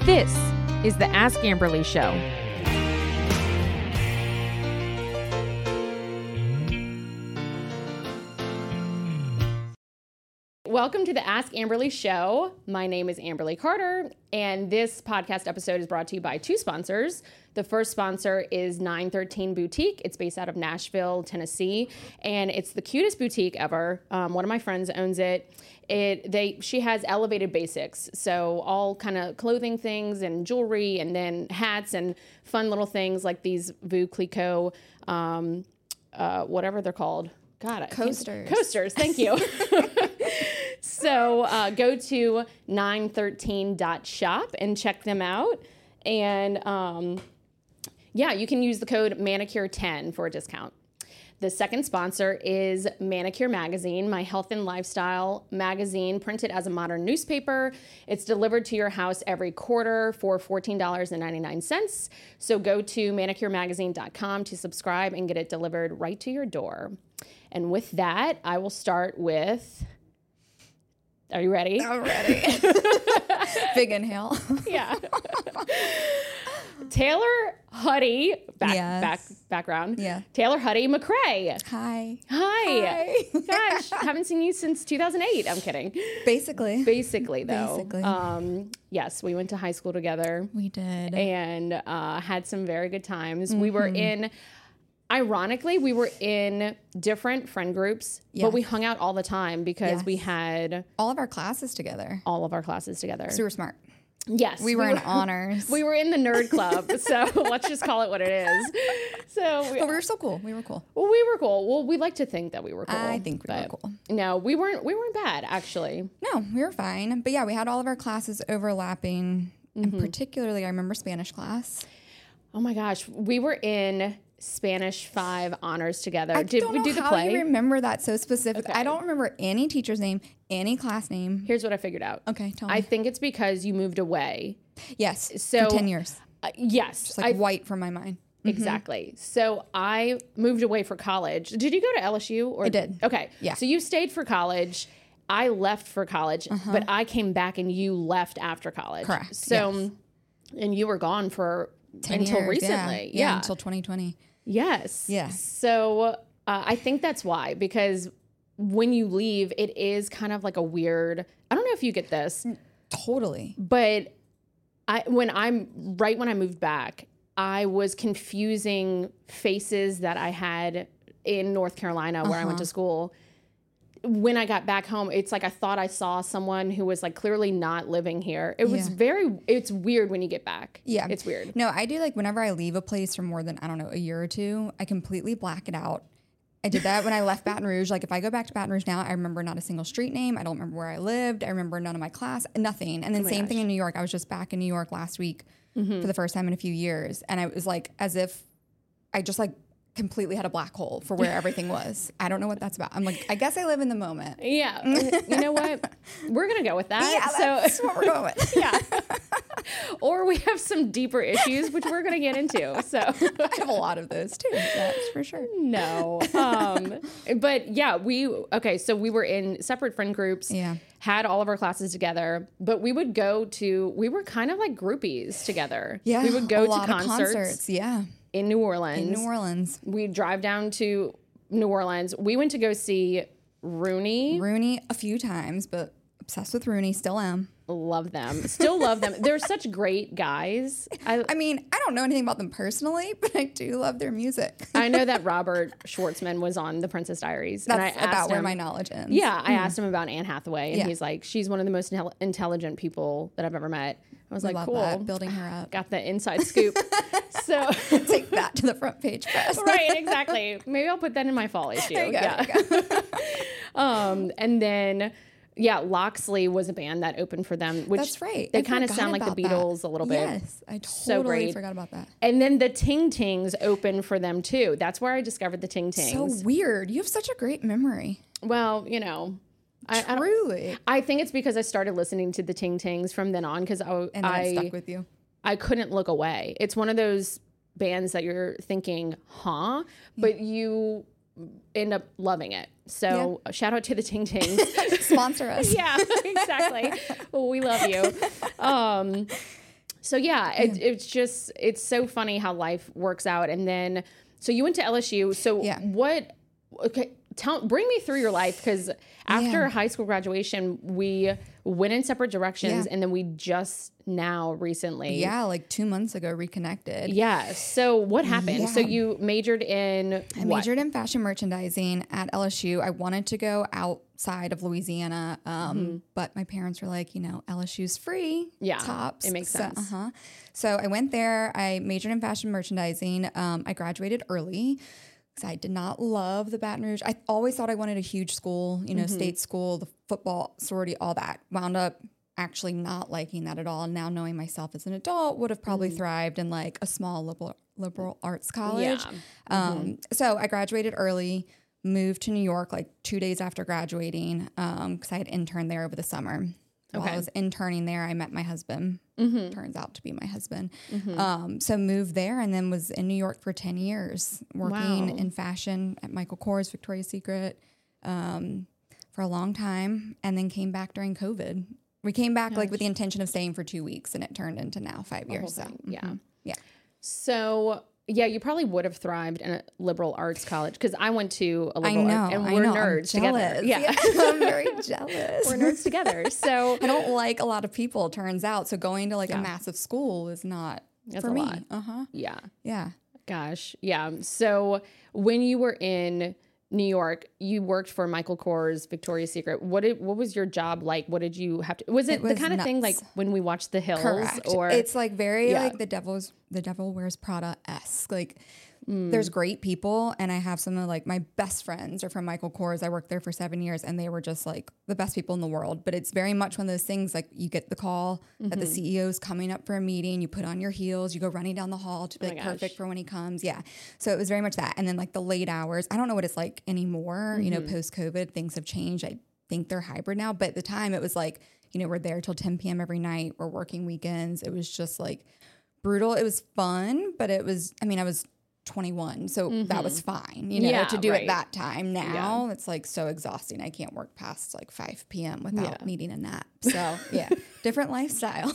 This is the Ask Amberly Show. Welcome to the Ask Amberly Show. My name is Amberly Carter, and this podcast episode is brought to you by two sponsors. The first sponsor is 913 Boutique. It's based out of Nashville, Tennessee, and it's the cutest boutique ever. One of my friends owns it. She has elevated basics, so all kind of clothing things and jewelry, and then hats and fun little things like these Veuve Clicquot, whatever they're called. God, coasters. Thank you. So go to 913.shop and check them out. And you can use the code Manicure10 for a discount. The second sponsor is Manicure Magazine, my health and lifestyle magazine, printed as a modern newspaper. It's delivered to your house every quarter for $14.99. So go to manicuremagazine.com to subscribe and get it delivered right to your door. And with that, I will start with... Are you ready? I'm ready. Big inhale. Yeah. Taylor Huddy, background. Yeah. Taylor Huddy McCray. Hi. Gosh, haven't seen you since 2008. I'm kidding. Basically, though. Yes, we went to high school together. We did. And had some very good times. Mm-hmm. Ironically, we were in different friend groups, but we hung out all the time because we had... all of our classes together. So we were smart. Yes. We were in honors. We were in the nerd club, so let's just call it what it is. But we were so cool. We were cool. Well, we were cool. Well, we like to think that we were cool. I think we were cool. No, we weren't bad, actually. No, we were fine. But yeah, we had all of our classes overlapping. Mm-hmm. And particularly, I remember Spanish class. Oh my gosh. We were in Spanish 5 honors together. I don't know how you remember that so specific. Okay. I don't remember any teacher's name, any class name. Here's what I figured out. Okay, tell me. I think it's because you moved away. Yes, so, for 10 years. Yes. Just like white from my mind. Mm-hmm. Exactly. So I moved away for college. Did you go to LSU? I did. Okay. Yeah. So you stayed for college. I left for college, but I came back and you left after college. Correct. So, and you were gone for 10 until years, recently. Yeah, until 2020. Yes. Yeah. So I think that's why, because when you leave, it is kind of like a weird, I don't know if you get this. Totally. But when I moved back, I was confusing faces that I had in North Carolina where I went to school. When I got back home, it's like I thought I saw someone who was like clearly not living here. It was it's weird when you get back. Yeah. It's weird. No, I do, like, whenever I leave a place for more than, I don't know, a year or two, I completely black it out. I did that when I left Baton Rouge. Like, if I go back to Baton Rouge now, I remember not a single street name. I don't remember where I lived. I remember none of my class, nothing. And then same thing in New York. I was just back in New York last week for the first time in a few years. And I was like, as if I just like completely had a black hole for where everything was. I don't know what that's about. I'm like, I guess I live in the moment. Yeah. You know what? We're going to go with that. Yeah, that's what we're going with. Yeah. Or we have some deeper issues, which we're going to get into. So I have a lot of those too. That's for sure. No. But yeah, so we were in separate friend groups. Yeah. Had all of our classes together, but we were kind of like groupies together. Yeah. We would go to concerts. Yeah. In New Orleans. We'd drive down to New Orleans. We went to go see Rooney a few times, but obsessed with Rooney. Still am. Love them. Still love them. They're such great guys. I mean, I don't know anything about them personally, but I do love their music. I know that Robert Schwartzman was on The Princess Diaries. That's about where my knowledge ends. Yeah, I asked him about Anne Hathaway, and he's like, she's one of the most intelligent people that I've ever met. I was like, cool. That, building her up. Got the inside scoop. So take that to the front page press. Right, exactly. Maybe I'll put that in my fall issue. There you go. And then... yeah, Loxley was a band that opened for them, which that's right. They kind of sound like the Beatles a little bit. Yes, I totally forgot about that. And then the Ting Tings opened for them too. That's where I discovered the Ting Tings. So weird. You have such a great memory. Well, you know, truly. I think it's because I started listening to the Ting Tings from then on because it stuck with you. I couldn't look away. It's one of those bands that you're thinking, huh? But you end up loving it. So shout out to the Ting Tings. Sponsor us. Yeah, exactly. Well, we love you. So yeah, it's so funny how life works out. And then, so you went to LSU. So bring me through your life. Cause after high school graduation, we went in separate directions and then we just now recently. Yeah. Like 2 months ago, reconnected. Yeah. So what happened? Yeah. So you majored in majored in fashion merchandising at LSU. I wanted to go outside of Louisiana, but my parents were like, LSU's free. Yeah, tops. it makes sense. So I went there. I majored in fashion merchandising. I graduated early because I did not love the Baton Rouge. I always thought I wanted a huge school, state school, the football, sorority, all that. Wound up actually not liking that at all. And now knowing myself as an adult, would have probably thrived in like a small liberal arts college. Yeah. So I graduated early, moved to New York like 2 days after graduating because I had interned there over the summer. While I was interning there, I met my husband. Turns out to be my husband. So moved there and then was in New York for 10 years, working in fashion at Michael Kors, Victoria's Secret for a long time, and then came back during COVID. We came back like with the intention of staying for 2 weeks, and it turned into now 5 years. So yeah. So yeah, you probably would have thrived in a liberal arts college because I went to a liberal arts, and we're nerds together. Yeah, I'm very jealous. We're nerds together. So I don't like a lot of people. Turns out, so going to like a massive school is not for me. Yeah. Gosh. Yeah. So when you were in New York, you worked for Michael Kors, Victoria's Secret. What was your job like? What did you have to? Was it the kind of thing like when we watched The Hills? Correct. Or it's like very like the Devil Wears Prada-esque. Like there's great people, and I have some of like my best friends are from Michael Kors. I worked there for 7 years, and they were just like the best people in the world. But it's very much one of those things like you get the call that the CEO's coming up for a meeting. You put on your heels, you go running down the hall to be like perfect for when he comes. Yeah. So it was very much that. And then like the late hours. I don't know what it's like anymore. Post COVID, things have changed. I think they're hybrid now. But at the time, it was like we're there till 10 p.m. every night. We're working weekends. It was just like brutal. It was fun, but it was. I was 21, so that was fine, to do it that time. Now it's like so exhausting. I can't work past like 5 p.m. without needing a nap. So different lifestyle.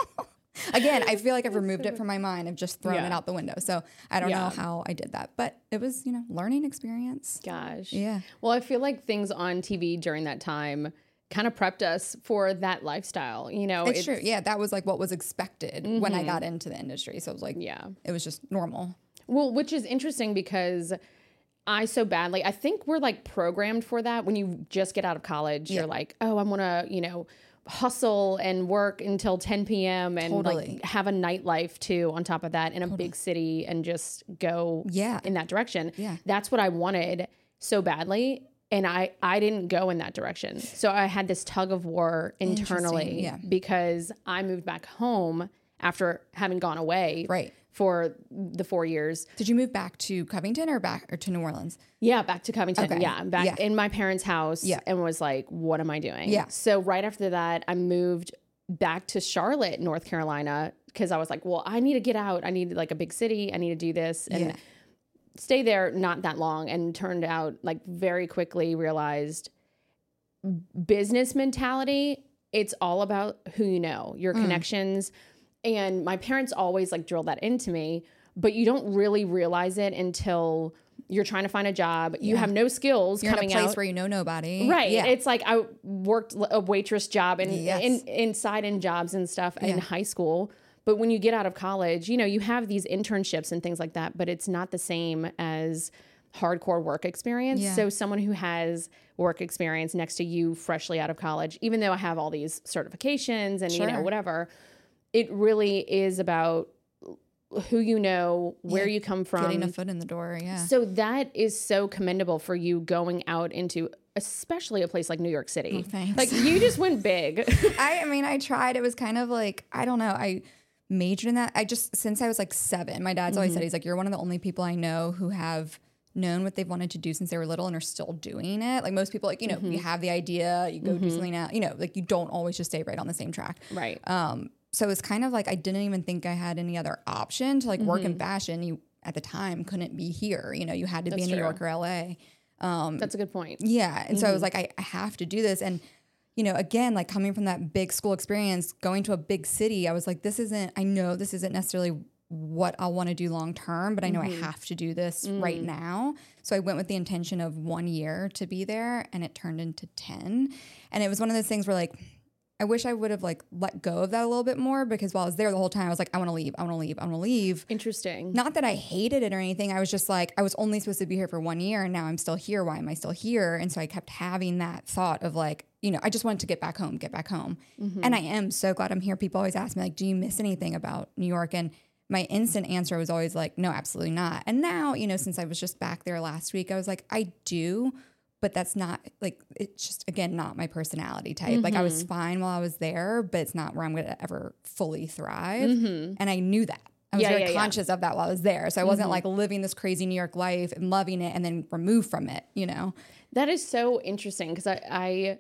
Again, I feel like I've removed it from my mind. I've just thrown it out the window. So I don't know how I did that, but it was, learning experience. Gosh. Yeah. Well, I feel like things on TV during that time kind of prepped us for that lifestyle. It's true. Yeah. That was like what was expected when I got into the industry. So it was like, it was just normal. Well, which is interesting because I think we're like programmed for that. When you just get out of college, you're like, oh, I want to, hustle and work until 10 p.m. and like have a nightlife too on top of that in a big city and just go in that direction. Yeah. That's what I wanted so badly. And I didn't go in that direction. So I had this tug of war internally because I moved back home after having gone away for the 4 years. Did you move back to Covington or to New Orleans? Yeah, back to Covington. Okay. Yeah, I'm back in my parents' house and was like, what am I doing? Yeah. So right after that, I moved back to Charlotte, North Carolina, because I was like, well, I need to get out. I need like a big city. I need to do this. And stay there not that long, and turned out like very quickly realized business mentality, it's all about who you know, your connections. And my parents always like drilled that into me, but you don't really realize it until you're trying to find a job. You have no skills you're coming in a place out where you know nobody. Right. Yeah. It's like I worked a waitress job and inside in jobs and stuff in high school. But when you get out of college, you have these internships and things like that, but it's not the same as hardcore work experience. Yeah. So someone who has work experience next to you freshly out of college, even though I have all these certifications and, whatever, it really is about who you know, where you come from. Getting a foot in the door, So that is so commendable for you going out into especially a place like New York City. Oh, thanks. Like you just went big. I tried. It was kind of like, I don't know. I majored in that. Since I was like 7, my dad's always said, he's like, you're one of the only people I know who have known what they've wanted to do since they were little and are still doing it. Like most people, like, you have the idea, you go do something now, like you don't always just stay right on the same track. Right. So it's kind of like I didn't even think I had any other option to like work in fashion. You at the time couldn't be here. You had to be in New York or LA. That's a good point. Yeah. And so I was like, I have to do this. And, you know, again, like coming from that big school experience, going to a big city, I was like, I know this isn't necessarily what I want to do long term, but I know I have to do this right now. So I went with the intention of 1 year to be there, and it turned into 10. And it was one of those things where like, I wish I would have like let go of that a little bit more, because while I was there the whole time, I was like, I want to leave. I want to leave. I want to leave. Interesting. Not that I hated it or anything. I was just like, I was only supposed to be here for 1 year, and now I'm still here. Why am I still here? And so I kept having that thought of like, you know, I just wanted to get back home. And I am so glad I'm here. People always ask me like, do you miss anything about New York? And my instant answer was always like, no, absolutely not. And now, you know, since I was just back there last week, I was like, I do, but that's not like, it's just, again, not my personality type. Like I was fine while I was there, but it's not where I'm going to ever fully thrive. And I knew that. I was very conscious of that while I was there. So I wasn't like living this crazy New York life and loving it and then removed from it, you know? That is so interesting, because I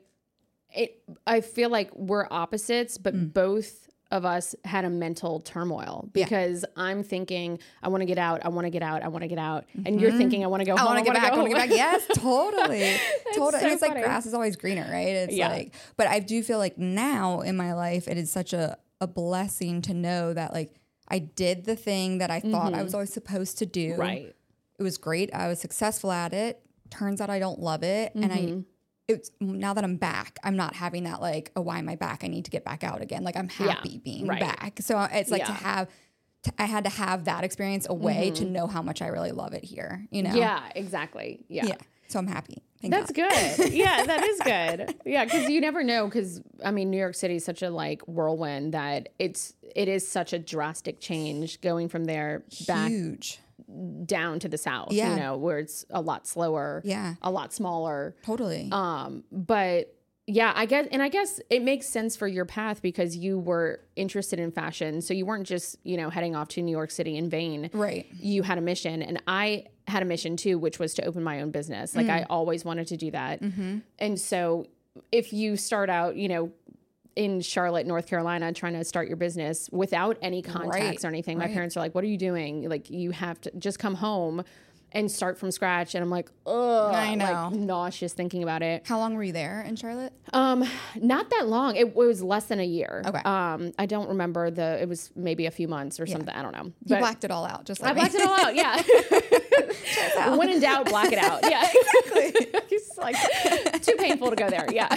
feel like we're opposites, but both of us had a mental turmoil, because I'm thinking, I want to get out. And you're thinking, I want to go home. I want to get back. Yes, totally. Totally. So and it's funny. like grass is always greener, right? It's like, but I do feel like now in my life, it is such a blessing to know that like I did the thing that I thought I was always supposed to do. Right. It was great. I was successful at it. Turns out I don't love it. And it's now that I'm back, I'm not having that like, oh, why am I back? I need to get back out again. Like I'm happy being back. So it's like I had to have that experience away to know how much I really love it here, you know? Yeah, exactly. Yeah. So I'm happy. That's good. Yeah, that is good. Yeah, because you never know. Because I mean, New York City is such a like whirlwind that it is such a drastic change going from there back down to the south. You know, where it's a lot slower. Yeah, a lot smaller. Totally. But yeah, I guess it makes sense for your path, because you were interested in fashion, so you weren't just heading off to New York City in vain. Right. You had a mission, and I had a mission too, which was to open my own business. Like I always wanted to do that. And so if you start out, in Charlotte, North Carolina, trying to start your business without any contacts or anything, my parents are like, what are you doing? Like, you have to just come home and start from scratch. And I'm like, ugh, I know. like nauseous thinking about it. How long were you there in Charlotte? Not that long. It was less than a year. Okay. I don't remember it was maybe a few months or something. I don't know. You blacked it all out, just like I blacked it all out. Yeah. When in doubt, black it out. Yeah, exactly. It's like too painful to go there. Yeah.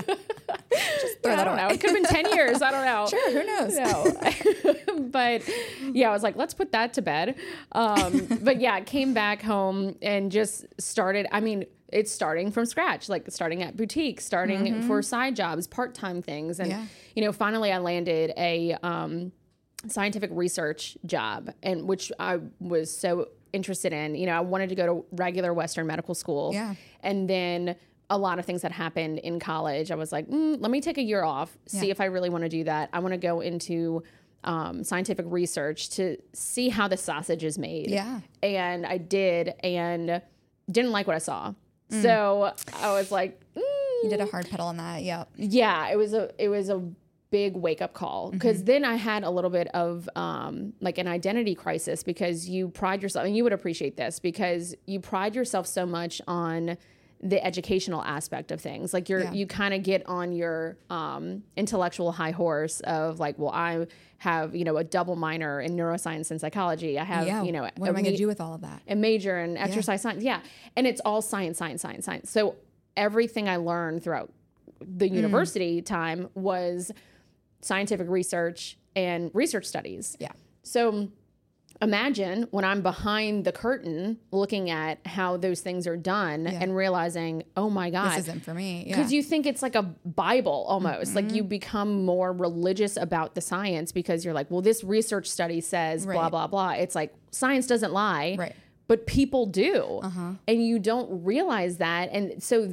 Just throw that I don't know. It could have been 10 years. I don't know. Sure. Who knows? No. But yeah, I was like, let's put that to bed. But yeah, I came back home and just started. I mean, it's starting from scratch, like starting at boutiques, starting for side jobs, part-time things. And, finally I landed a scientific research job, and which I was so interested in. I wanted to go to regular Western medical school. Yeah. And then a lot of things that happened in college, I was like, let me take a year off, see if I really want to do that. I want to go into scientific research to see how the sausage is made. Yeah. And I did, and didn't like what I saw. So I was like, You did a hard pedal on that. Yep. Yeah, it was a big wake up call, because then I had a little bit of like an identity crisis, because you pride yourself, and you would appreciate this, because you pride yourself so much on the educational aspect of things. Like you kind of get on your intellectual high horse of like, well, I have, a double minor in neuroscience and psychology. I have, what am I going to do with all of that? A major in exercise science. Yeah. And it's all science. So everything I learned throughout the university time was scientific research and research studies. Yeah. So imagine when I'm behind the curtain looking at how those things are done and realizing, oh my God. This isn't for me. Because you think it's like a Bible almost. Like you become more religious about the science, because you're like, well, this research study says blah, blah, blah. It's like science doesn't lie. Right. But people do. And you don't realize that. And so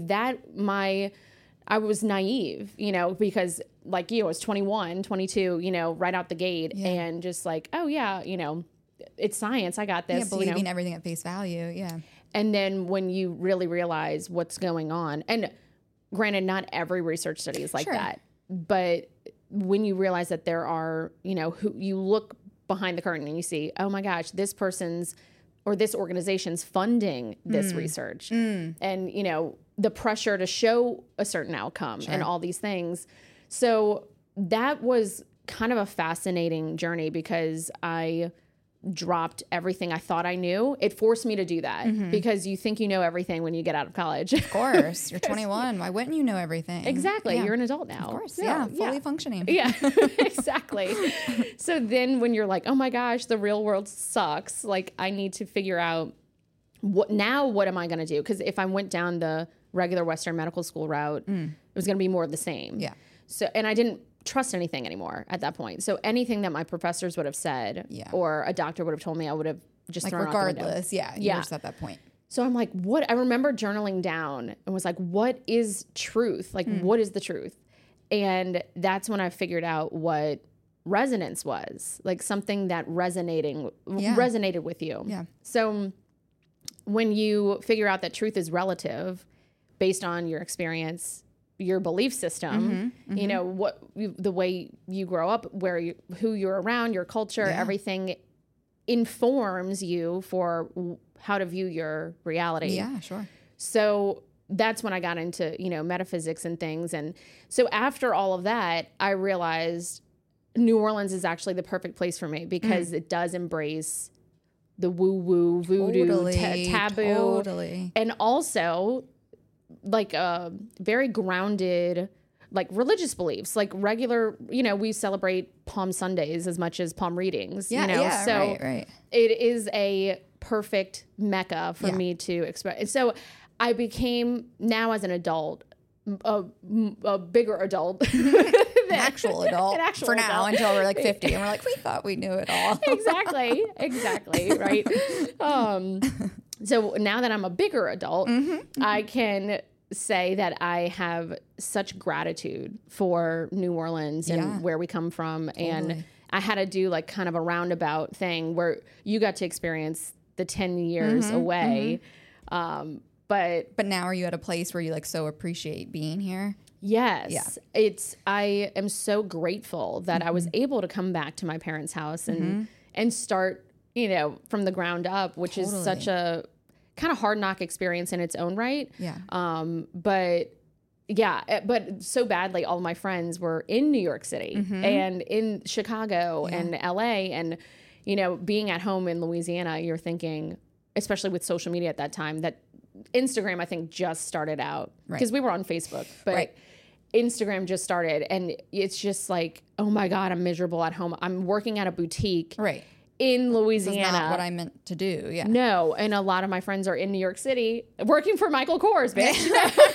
I was naive, because like I was 21, 22, right out the gate, and just like, oh yeah, it's science. I got this. Yeah, believing everything at face value. Yeah. And then when you really realize what's going on, and granted, not every research study is like that, but when you realize that there are, who you look behind the curtain and you see, oh my gosh, this person's or this organization's funding this research, and the pressure to show a certain outcome and all these things. So that was kind of a fascinating journey because I dropped everything I thought I knew. It forced me to do that because you think you know everything when you get out of college. Of course. You're 21. Why wouldn't you know everything? Exactly. Yeah. You're an adult now. Of course. Yeah. Fully functioning. Yeah, exactly. So then when you're like, oh my gosh, the real world sucks. Like I need to figure out what am I going to do? Because if I went down the regular Western medical school route, it was going to be more of the same. Yeah. So, and I didn't trust anything anymore at that point. So anything that my professors would have said or a doctor would have told me, I would have just thrown out the window. Regardless. Yeah. You were just at that point. So I'm like, what? I remember journaling down and was like, what is truth? Like, what is the truth? And that's when I figured out what resonance was, like something that resonated with you. Yeah. So when you figure out that truth is relative based on your experience, your belief system, the way you grow up, who you're around, your culture, everything informs you for how to view your reality. Yeah, sure. So that's when I got into, metaphysics and things. And so after all of that, I realized New Orleans is actually the perfect place for me because it does embrace the woo-woo, voodoo, taboo. And also like very grounded, like religious beliefs, like regular, we celebrate Palm Sundays as much as palm readings, Yeah, so right. It is a perfect mecca for me to express. And so I became now as an adult, a bigger adult, an actual adult for adult. now until we're like 50 and we're like, we thought we knew it all. Exactly. Right. So now that I'm a bigger adult, I can say that I have such gratitude for New Orleans and where we come from. Totally. And I had to do like kind of a roundabout thing where you got to experience the 10 years away. But now are you at a place where you like so appreciate being here? Yes. Yeah. I am so grateful that I was able to come back to my parents' house and start, from the ground up, which is such a kind of hard knock experience in its own right. Yeah. But so badly, all of my friends were in New York City and in Chicago and LA, and, being at home in Louisiana, you're thinking, especially with social media at that time, that Instagram, I think, just started out because we were on Facebook, but Instagram just started, and it's just like, oh my God, I'm miserable at home. I'm working at a boutique in Louisiana. That's not what I meant to do. Yeah. No. And a lot of my friends are in New York City working for Michael Kors, bitch.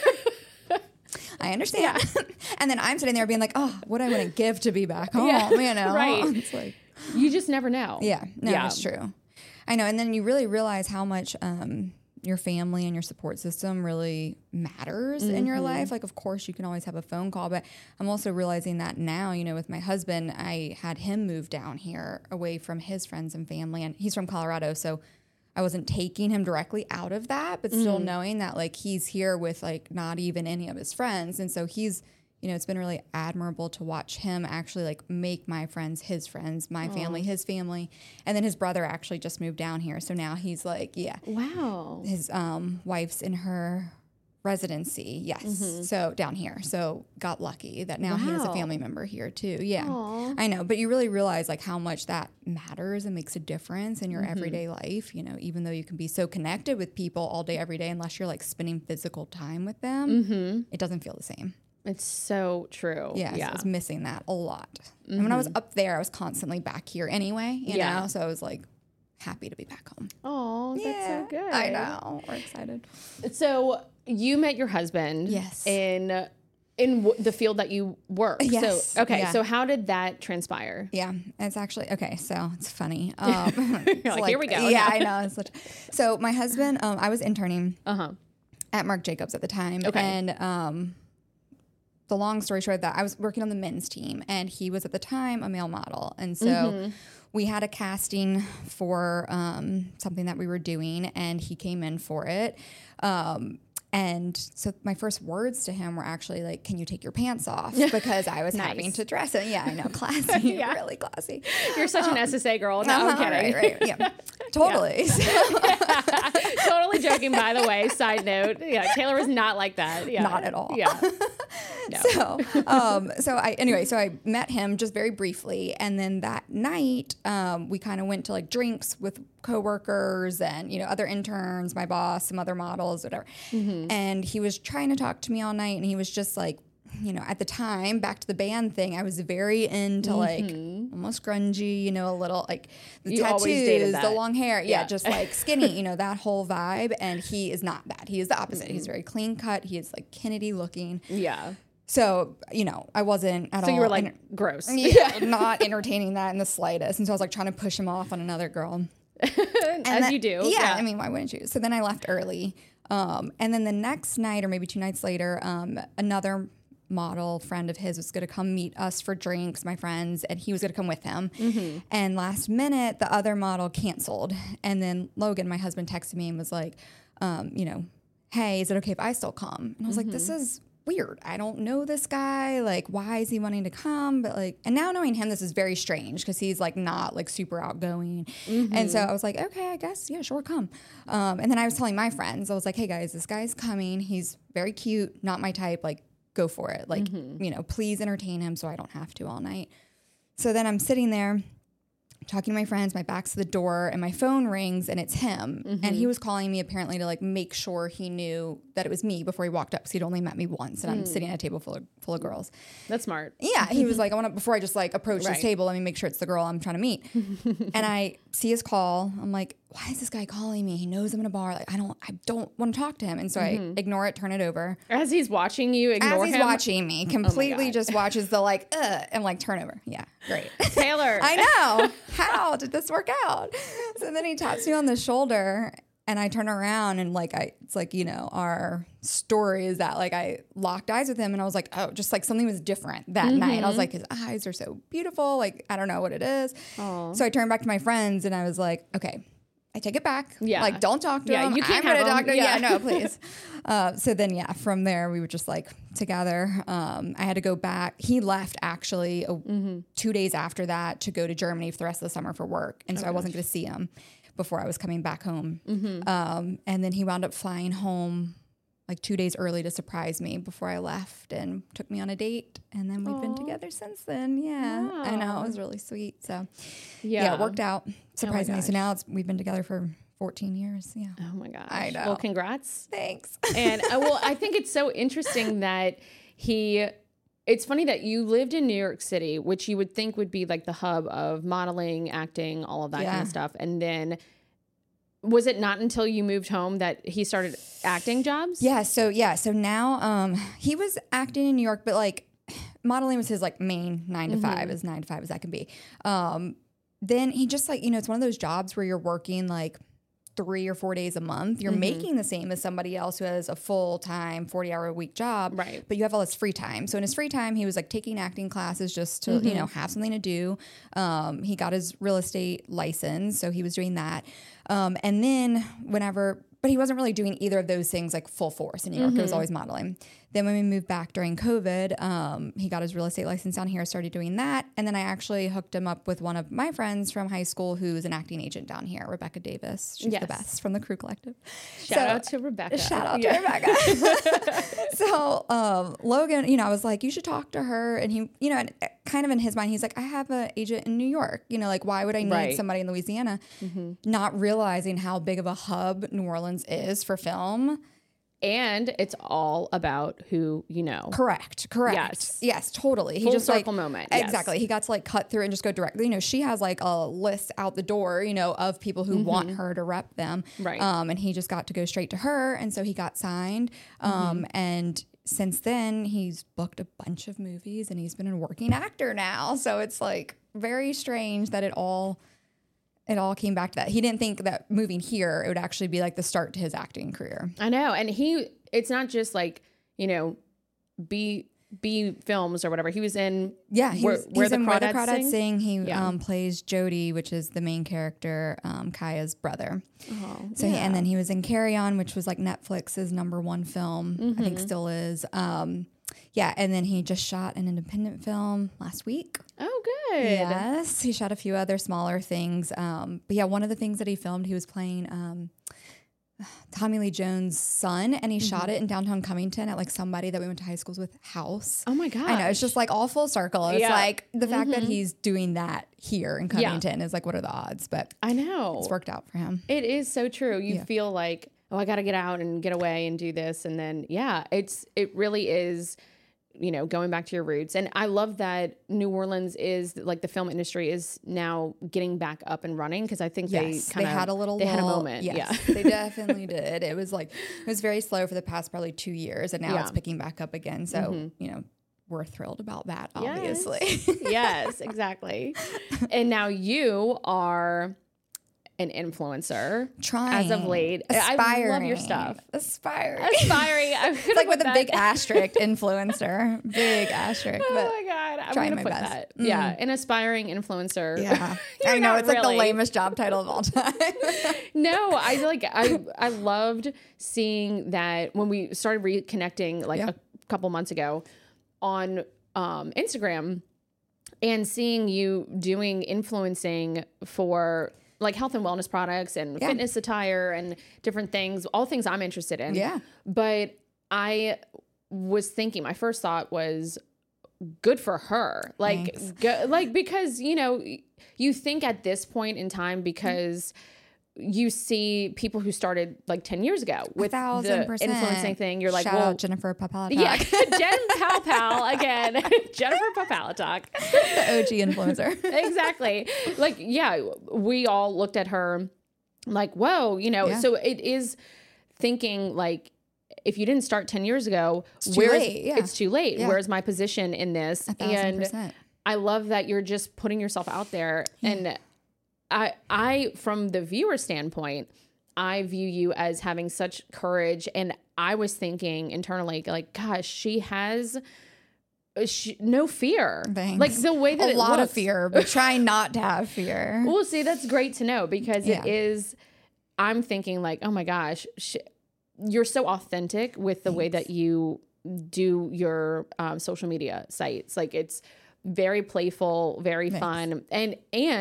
I understand. Yeah. And then I'm sitting there being like, oh, what I wouldn't give to be back home, Right. It's like, you just never know. Yeah. No, that's true. I know. And then you really realize how much your family and your support system really matters in your life. Like, of course, you can always have a phone call, but I'm also realizing that now, with my husband, I had him move down here away from his friends and family, and he's from Colorado, so I wasn't taking him directly out of that, but still knowing that, like, he's here with, like, not even any of his friends, and so he's, it's been really admirable to watch him actually, like, make my friends his friends, my family his family, and then his brother actually just moved down here, so now he's like, wow, his wife's in her residency, so down here, so got lucky that now he has a family member here too. I know, but you really realize like how much that matters and makes a difference in your everyday life, even though you can be so connected with people all day every day, unless you're like spending physical time with them, it doesn't feel the same. It's so true. So I was missing that a lot. And when I was up there, I was constantly back here anyway, you know, so I was like happy to be back home. Oh, that's so good. I know. We're excited. So you met your husband in the field that you work. Yes. So, so how did that transpire? Yeah, it's actually, so it's funny. You're like, here we go. Yeah, I know. So my husband, I was interning at Marc Jacobs at the time. And the long story short, that I was working on the men's team, and he was at the time a male model. And so we had a casting for something that we were doing, and he came in for it. And so my first words to him were actually like, can you take your pants off? Because I was having to dress it. Yeah, I know. Classy. Really classy. You're such an SSA girl. No, I'm kidding. Right. Yeah. Totally. Totally joking, by the way. Side note. Yeah, Taylor was not like that. Yeah. Not at all. Yeah. No. So I met him just very briefly. And then that night, we kind of went to like drinks with coworkers and, other interns, my boss, some other models, whatever. And he was trying to talk to me all night, and he was just like, at the time, back to the band thing, I was very into like almost grungy, a little like the You always dated tattoos, that. the long hair. Yeah, just like skinny, that whole vibe. And he is not that. He is the opposite. He's very clean cut. He is like Kennedy looking. Yeah. So, I wasn't at all. So you were like, gross. Yeah, not entertaining that in the slightest. And so I was like trying to push him off on another girl. As you do. Yeah, I mean, why wouldn't you? So then I left early. And then the next night, or maybe 2 nights later, another model friend of his was going to come meet us for drinks, my friends, and he was going to come with him. And last minute, the other model canceled. And then Logan, my husband, texted me and was like, hey, is it okay if I still come? And I was like, this is weird. I don't know this guy. Like, why is he wanting to come? But like, and now knowing him, this is very strange because he's like not like super outgoing. And so I was like, okay, I guess, yeah, sure, come. And then I was telling my friends, I was like, hey guys, this guy's coming. He's very cute, not my type. Like, go for it. Like, please entertain him so I don't have to all night. So then I'm sitting there talking to my friends, my back's to the door, and my phone rings, and it's him. And he was calling me apparently to like make sure he knew that it was me before he walked up, because he'd only met me once, and I'm sitting at a table full of girls. That's smart. Yeah, he was like, I want to, before I just like approach this table, let me make sure it's the girl I'm trying to meet. And I see his call. I'm like, why is this guy calling me? He knows I'm in a bar. Like, I don't want to talk to him. And so I ignore it, turn it over. As he's watching you, ignore him. As he's watching me, completely just watches the like, and like turn over. Yeah, great. Taylor. I know. How did this work out? So then he taps me on the shoulder, and I turn around, and like it's like, our story is that like I locked eyes with him, and I was like, oh, just like something was different that night. I was like, his eyes are so beautiful. Like, I don't know what it is. Aww. So I turned back to my friends, and I was like, okay, I take it back. Yeah. Like, don't talk to him. You can't I'm have gonna talk him. to him. Yeah. Yeah, no, please. So then, from there, we were just like together. I had to go back. He left actually 2 days after that to go to Germany for the rest of the summer for work. And so I wasn't going to see him before I was coming back home. And then he wound up flying home like 2 days early to surprise me before I left, and took me on a date. And then we've been together since then. Yeah. Wow. I know. It was really sweet. So yeah, it worked out surprisingly. So now we've been together for 14 years. Yeah. Oh my gosh. I know. Well, congrats. Thanks. And I think it's so interesting that it's funny that you lived in New York City, which you would think would be like the hub of modeling, acting, all of that kind of stuff. And then was it not until you moved home that he started acting jobs? Yeah. So now he was acting in New York, but like modeling was his like main 9 to 5, as 9 to 5 as that can be. Then he just like, it's one of those jobs where you're working like 3 or 4 days a month. You're making the same as somebody else who has a full-time 40-hour-a-week job, right? But you have all this free time. So in his free time, he was like taking acting classes just to, have something to do. He got his real estate license, so he was doing that. And then but he wasn't really doing either of those things like full force in New York. It was always modeling. Then when we moved back during COVID, he got his real estate license down here, started doing that. And then I actually hooked him up with one of my friends from high school who's an acting agent down here, Rebecca Davis. She's the best from the Crew Collective. Shout out to Rebecca. Shout out to Rebecca. So Logan, I was like, you should talk to her. And he, and kind of in his mind, he's like, I have an agent in New York. Like, why would I need somebody in Louisiana? Not realizing how big of a hub New Orleans is for film. And it's all about who you know. Correct. Yes, totally. Full circle moment. Exactly. He got to like cut through and just go directly. She has like a list out the door, of people who want her to rep them. Right. And he just got to go straight to her. And so he got signed. And since then he's booked a bunch of movies, and he's been a working actor now. So it's like very strange that it all came back to that. He didn't think that moving here, it would actually be like the start to his acting career. I know. And it's not just like, B films or whatever. He was in Where the Crawdads Sing. He plays Jody, which is the main character, Kaya's brother. And then he was in Carry On, which was like Netflix's #1 film. I think still is. And then he just shot an independent film last week. Oh, Yes, he shot a few other smaller things. But yeah, one of the things that he filmed, he was playing Tommy Lee Jones' son, and he shot it in downtown Covington at like somebody that we went to high schools with house. Oh my God. I know, it's just like all full circle. It's like the fact that he's doing that here in Covington is like, what are the odds? But I know. It's worked out for him. It is so true. You feel like, oh, I got to get out and get away and do this. And then, it really is, going back to your roots. And I love that New Orleans is like the film industry is now getting back up and running. Cause I think they had a little, they had a moment. Yes, they definitely did. It was very slow for the past probably 2 years, and now it's picking back up again. So, we're thrilled about that, obviously. Yes, exactly. And now you are an influencer. Trying. As of late. Aspiring. I love your stuff. Aspiring. It's like with a big asterisk, influencer. Big asterisk. Oh my God. I'm going to put best. that. Yeah. An aspiring influencer. Yeah. I know. It's like the lamest job title of all time. No, I loved seeing that when we started reconnecting a couple months ago on Instagram, and seeing you doing influencing for like health and wellness products and fitness attire and different things, all things I'm interested in. Yeah. But I was thinking, my first thought was good for her. Like, because, you think at this point in time, because you see people who started like 10 years ago with the 1,000%. influencing thing. You're like, shout out Jennifer Papalatok. Yeah, Jen Pal again. Jennifer Papalatok. The OG influencer. Exactly. Like, we all looked at her like, whoa, so it is thinking like, if you didn't start 10 years ago, it's too late. Yeah. Where's my position in this? 1,000%. And I love that you're just putting yourself out there. And I, from the viewer standpoint, I view you as having such courage. And I was thinking internally, like, gosh, she has no fear. Thanks. Like the way that a lot of fear, but try not to have fear. Well, see, that's great to know, because it is, I'm thinking like, oh my gosh, you're so authentic with the way that you do your social media sites. Like, it's very playful, very fun, and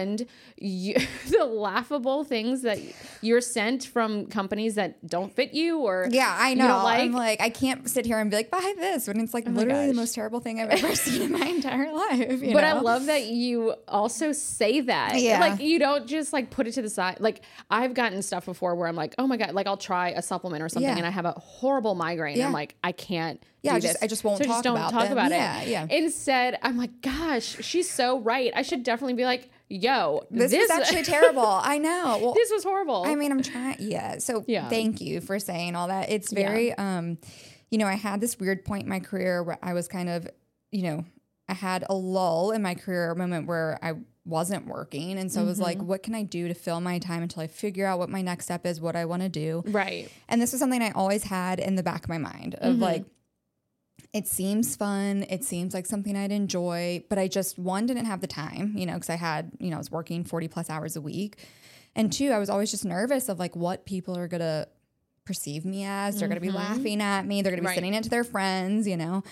the laughable things that you're sent from companies that don't fit you, or I know. You don't like. I'm like, I can't sit here and be like, buy this, when it's like literally the most terrible thing I've ever seen in my entire life. But I love that you also say that. Yeah. Like, you don't just like put it to the side. Like, I've gotten stuff before where I'm like, oh my God, like I'll try a supplement or something and I have a horrible migraine. And I'm like, I can't. Yeah, do I just won't so talk just don't about talk them. about Yeah. it. Instead, I'm like, gosh, she's so right. I should definitely be like, yo, this is actually terrible. I know. Well, this was horrible. I mean, I'm trying. Yeah. So thank you for saying all that. It's very, I had this weird point in my career where I was kind of, I had a lull in my career, a moment where I wasn't working. And so I was like, what can I do to fill my time until I figure out what my next step is, what I want to do. Right. And this was something I always had in the back of my mind of like, it seems fun. It seems like something I'd enjoy, but I just, one, didn't have the time, because I had, I was working 40 plus hours a week. And two, I was always just nervous of like what people are going to perceive me as. They're going to be laughing at me. They're going to be sending it to their friends,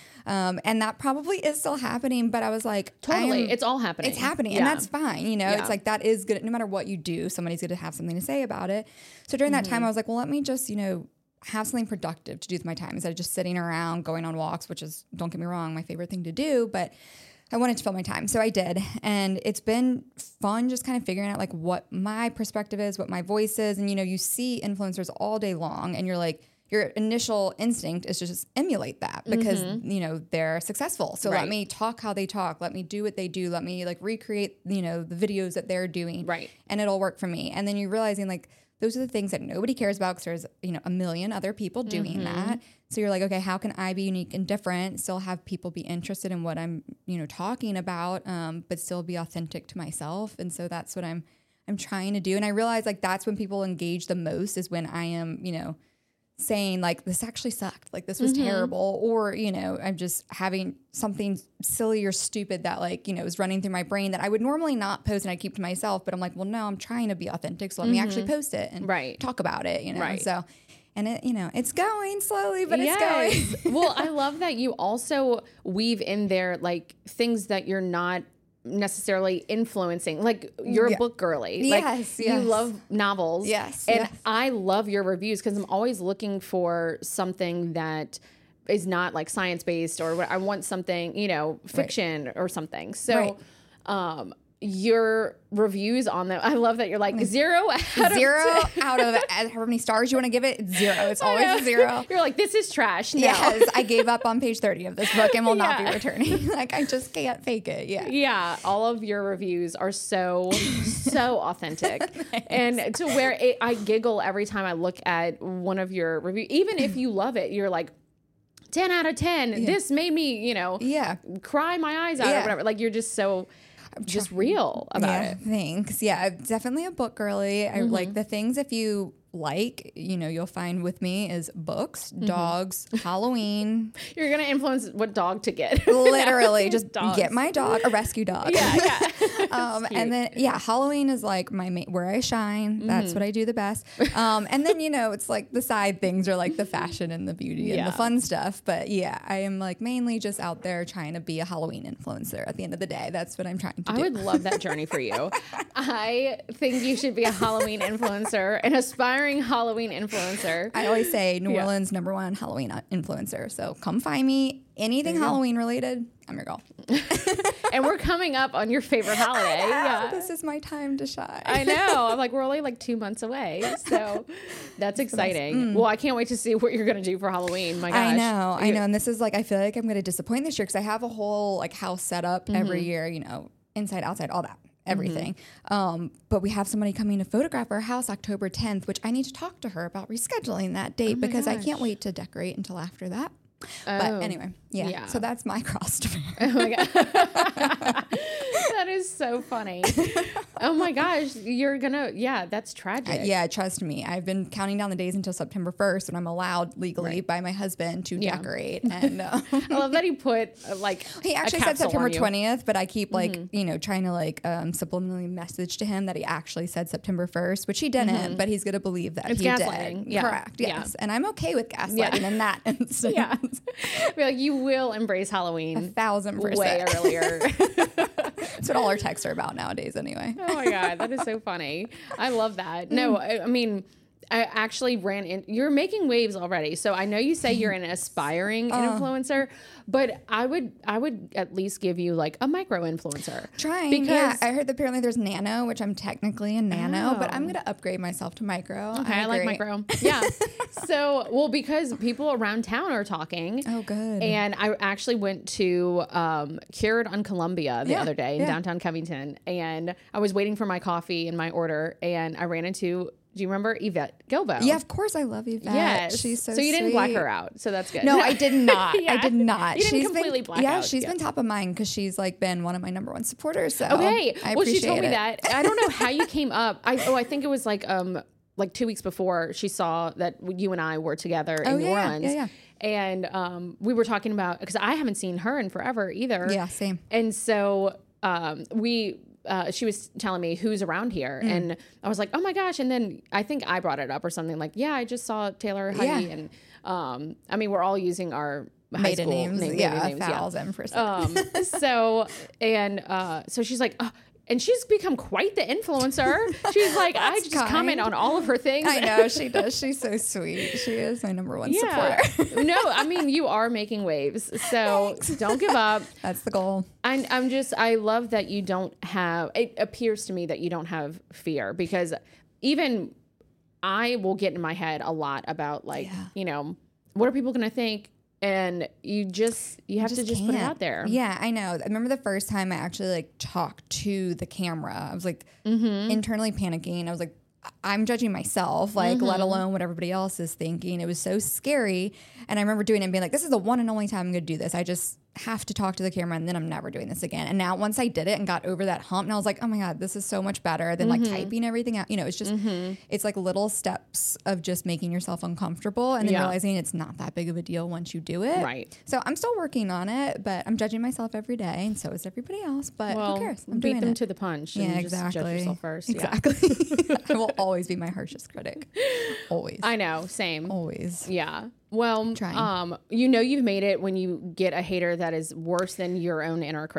and that probably is still happening. But I was like, totally. It's all happening. It's happening. And that's fine. It's like, that is good. No matter what you do, somebody's going to have something to say about it. So during that time, I was like, well, let me just, have something productive to do with my time instead of just sitting around going on walks, which is, don't get me wrong, my favorite thing to do, but I wanted to fill my time. So I did. And it's been fun just kind of figuring out like what my perspective is, what my voice is. And, you see influencers all day long and you're like, your initial instinct is to just emulate that because, they're successful. So let me talk how they talk. Let me do what they do. Let me like recreate, the videos that they're doing. Right. And it'll work for me. And then you're realizing like, those are the things that nobody cares about because there's, a million other people doing that. So you're like, okay, how can I be unique and different, still have people be interested in what I'm, talking about, but still be authentic to myself. And so that's what I'm trying to do. And I realize like that's when people engage the most is when I am, saying like, this actually sucked. Like this was terrible. Or, I'm just having something silly or stupid that like, is running through my brain that I would normally not post and I keep to myself. But I'm like, well, no, I'm trying to be authentic. So let me actually post it and talk about it, Right. So, and it, it's going slowly, but it's going. Well, I love that you also weave in there like things that you're not necessarily influencing. Like, you're a book girly. Like, Yes, you yes. love novels. Yes, And yes. I love your reviews because I'm always looking for something that is not like science-based, or what I want something, you know, fiction or something. So, your reviews on them, I love that you're like 0 out of 0 10. out of however many stars you want to give it. It's 0. It's always a 0. You're like, this is trash. No. Yes, I gave up on page 30 of this book and will not be Yeah. returning. Like, I just can't fake it. Yeah. Yeah, all of your reviews are so authentic, and to where I giggle every time I look at one of your reviews. Even if you love it, you're like 10 out of 10. This made me, you know, Yeah. cry my eyes out or Yeah. whatever. Like, you're just so just real about Yeah, it. thanks. Yeah, I'm definitely a book girly. I like the things, if you like, you know, you'll find with me is books, dogs, Halloween. You're gonna influence what dog to get. Literally, just Dogs. get my dog, a rescue dog. Yeah. And then Halloween is like my where I shine. That's what I do the best. And then, you know, it's like the side things are like the fashion and the beauty and the fun stuff. But yeah, I am like mainly just out there trying to be a Halloween influencer. At the end of the day, that's what I'm trying to do. I would love that journey for you. I think you should be a Halloween influencer, an aspiring Halloween influencer. I always say New Orleans #1 Halloween influencer. So come find me. Anything Halloween related, I'm your girl. And we're coming up on your favorite holiday. Yeah. This is my time to shine. I know. I'm like, we're only like 2 months away. So that's exciting. Well, I can't wait to see what you're going to do for Halloween. My gosh. I know. And this is like, I feel like I'm going to disappoint this year because I have a whole like house set up every year, you know, inside, outside, all that. Everything. But we have somebody coming to photograph our house October 10th, which I need to talk to her about rescheduling that date because I can't wait to decorate until after that. But anyway, yeah. So that's my cross to bear. Oh my God. That is so funny. Oh my gosh. You're gonna, that's tragic. Yeah, trust me. I've been counting down the days until September 1st when I'm allowed legally by my husband to decorate. And I love that he put like he actually a said capsule September on you. 20th, but I keep like, you know, trying to like subliminally message to him that he actually said September 1st, which he didn't, but he's going to believe that It's he gaslighting. did. Yeah. Correct. Yes. And I'm okay with gaslighting in that instance. Yeah. I feel like you will embrace Halloween 1,000%. way earlier. That's what all our texts are about nowadays anyway. Oh my God, that is so funny. I love that. No, I mean, I actually ran in. You're making waves already. So I know you say you're an aspiring influencer, but I would at least give you like a micro influencer. Trying. Because I heard that apparently there's nano, which I'm technically a nano, but I'm going to upgrade myself to micro. Okay, I like agree. micro. Yeah. So, well, because people around town are talking. Oh, good. And I actually went to Cured on Columbia the other day in downtown Covington, and I was waiting for my coffee and my order, and I ran into. Do you remember Yvette Gilbo? Yeah, of course I love Yvette. Yes. She's so you didn't black sweet. her out, so that's good. No, I did not. Yeah. I did not. You didn't She's completely been, black yeah, out. she's been top of mind because she's like been one of my #1 supporters. So Okay. I Well, she appreciate told me it. that. I don't know how you came up. I think it was like 2 weeks before she saw that you and I were together in New Orleans. Yeah. And we were talking about, because I haven't seen her in forever either. Yeah, same. And so she was telling me who's around here, and I was like, oh my gosh. And then I think I brought it up or something like, yeah, I just saw Taylor Heidi. Yeah. And I mean, we're all using our high Maiden school names. maiden Yeah, names, 1,000%. So she's like, and she's become quite the influencer. She's like, I just kind. comment on all of her things. I know she does. She's so sweet. She is my #1 supporter. No, I mean, you are making waves. So don't give up. That's the goal. And I love that you don't have, it appears to me that you don't have fear, because even I will get in my head a lot about like, you know, what are people going to think? And you have to just put it out there. Yeah, I know. I remember the first time I actually like talked to the camera. I was like internally panicking. I was like, I'm judging myself, like let alone what everybody else is thinking. It was so scary. And I remember doing it and being like, this is the one and only time I'm going to do this. I just have to talk to the camera and then I'm never doing this again. And now once I did it and got over that hump, and I was like, oh my God, this is so much better than like typing everything out. You know, it's just, it's like little steps of just making yourself uncomfortable and then realizing it's not that big of a deal once you do it. Right. So I'm still working on it, but I'm judging myself every day. And so is everybody else. But who cares? I'm beat doing them it. to the punch. Yeah, and exactly. Just judge yourself first. Exactly. I will always be my harshest critic. Always. I know. Same. Always. Yeah. Well, Trying. you know you've made it when you get a hater that is worse than your own inner critic.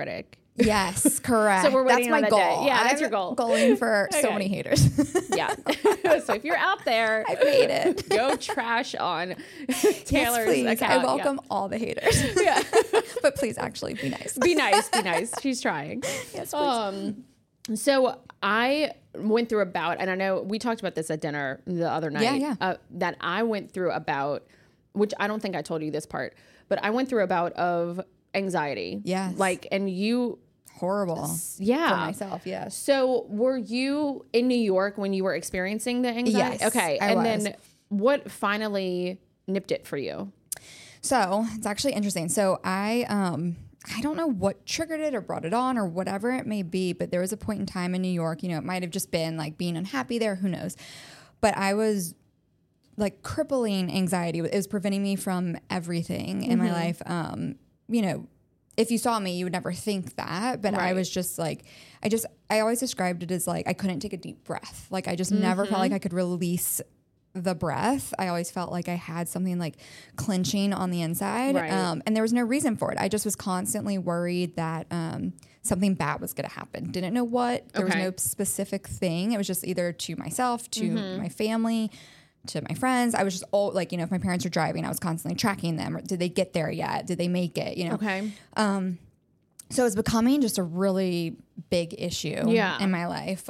Yes, correct. So we're waiting that's on my that goal. day. Yeah, that's your I'm goal. Goaling for so Okay. many haters. Yeah. So if you're out there, I made it. go trash on Taylor's Yes, please. account. I welcome all the haters. Yeah. But please actually be nice. Be nice. Be nice. She's trying. Yes, please. So I went through a bout, and I know we talked about this at dinner the other night. Yeah. That I went through a bout, which I don't think I told you this part, but I went through a bout of anxiety. Yes. Like, and you, Horrible. yeah. For myself, yes. So were you in New York when you were experiencing the anxiety? Yes, Okay. I was. Then what finally nipped it for you? So it's actually interesting. So I don't know what triggered it or brought it on or whatever it may be, but there was a point in time in New York, it might have just been like being unhappy there, who knows. But I was like crippling anxiety. It was preventing me from everything in my life. If you saw me, you would never think that, but I was just like, I always described it as like, I couldn't take a deep breath. Like I just never felt like I could release the breath. I always felt like I had something like clenching on the inside. Right. And there was no reason for it. I just was constantly worried that something bad was going to happen. Didn't know what. There was no specific thing. It was just either to myself, to my family, to my friends. I was just if my parents were driving, I was constantly tracking them. Did they get there yet? Did they make it? Okay. So it was becoming just a really big issue in my life,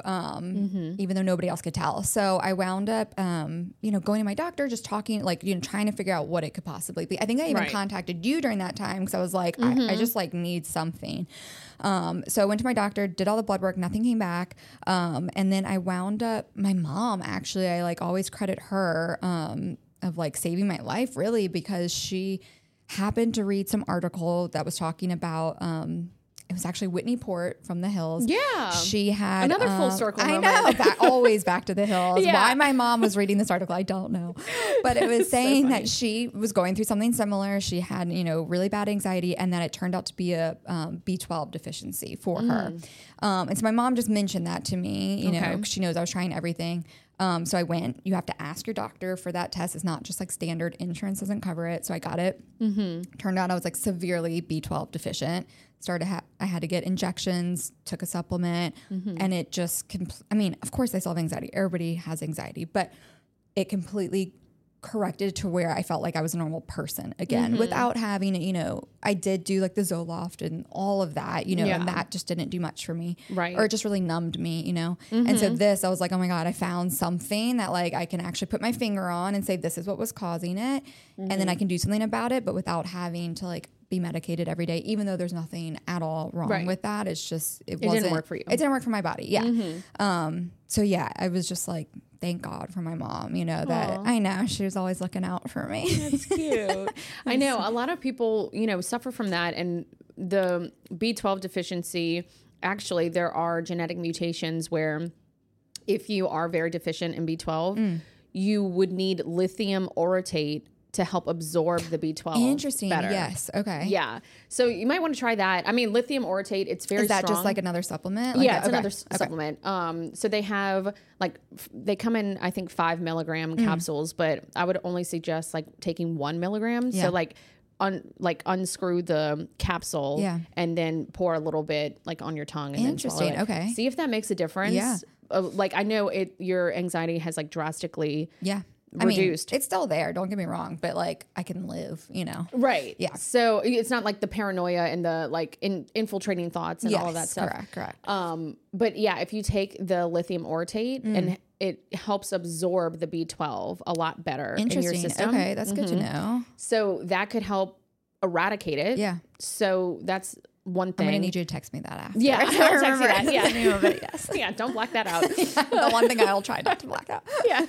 even though nobody else could tell. So I wound up, going to my doctor, just talking, trying to figure out what it could possibly be. I think I even contacted you during that time because I was like, I just need something. So I went to my doctor, did all the blood work, nothing came back. And then I wound up, my mom, actually, I always credit her of saving my life really because she happened to read some article that was talking about it was actually Whitney Port from The Hills. Yeah. She had another full circle moment. I know, always back to The Hills. Yeah. Why my mom was reading this article, I don't know. But it was saying that she was going through something similar. She had, really bad anxiety and that it turned out to be a B12 deficiency for her. And so my mom just mentioned that to me, 'cause she knows I was trying everything. So I went. You have to ask your doctor for that test. It's not just standard insurance doesn't cover it. So I got it. Turned out I was severely B12 deficient. I had to get injections, took a supplement, and it just, of course I still have anxiety. Everybody has anxiety, but it completely corrected to where I felt like I was a normal person again without having, I did do the Zoloft and all of that, and that just didn't do much for me. Right. Or it just really numbed me, And so I was like, oh my God, I found something that I can actually put my finger on and say, this is what was causing it. And then I can do something about it, but without having to be medicated every day, even though there's nothing at all wrong with that. It's just, it didn't work for you. It didn't work for my body. Yeah. So yeah, I was just thank God for my mom, that Aww. I know she was always looking out for me. That's cute. I know a lot of people, suffer from that. And the B12 deficiency, actually, there are genetic mutations where if you are very deficient in B12, you would need lithium orotate to help absorb the B12. Interesting. Better. Yes. Okay. Yeah. So you might want to try that. I mean, lithium orotate, it's very strong. Is that just another supplement? Yeah, it's another supplement. So they have they come in, I think 5 milligram capsules, but I would only suggest taking 1 milligram. Yeah. So unscrew the capsule and then pour a little bit on your tongue and then swallow it. Okay. See if that makes a difference. Yeah. I know your anxiety has drastically reduced. It's still there. Don't get me wrong, but I can live, Right. Yeah. So it's not the paranoia and the infiltrating thoughts and all of that stuff. Correct. But yeah, if you take the lithium orotate and it helps absorb the B12 a lot better in your system. Okay, that's good to know. So that could help eradicate it. Yeah. So that's one thing. I'm gonna need you to text me that after. Yeah, I'll text you that. Yeah. The name of it, yes. Yeah, don't black that out. The one thing I'll try not to black out. Yeah.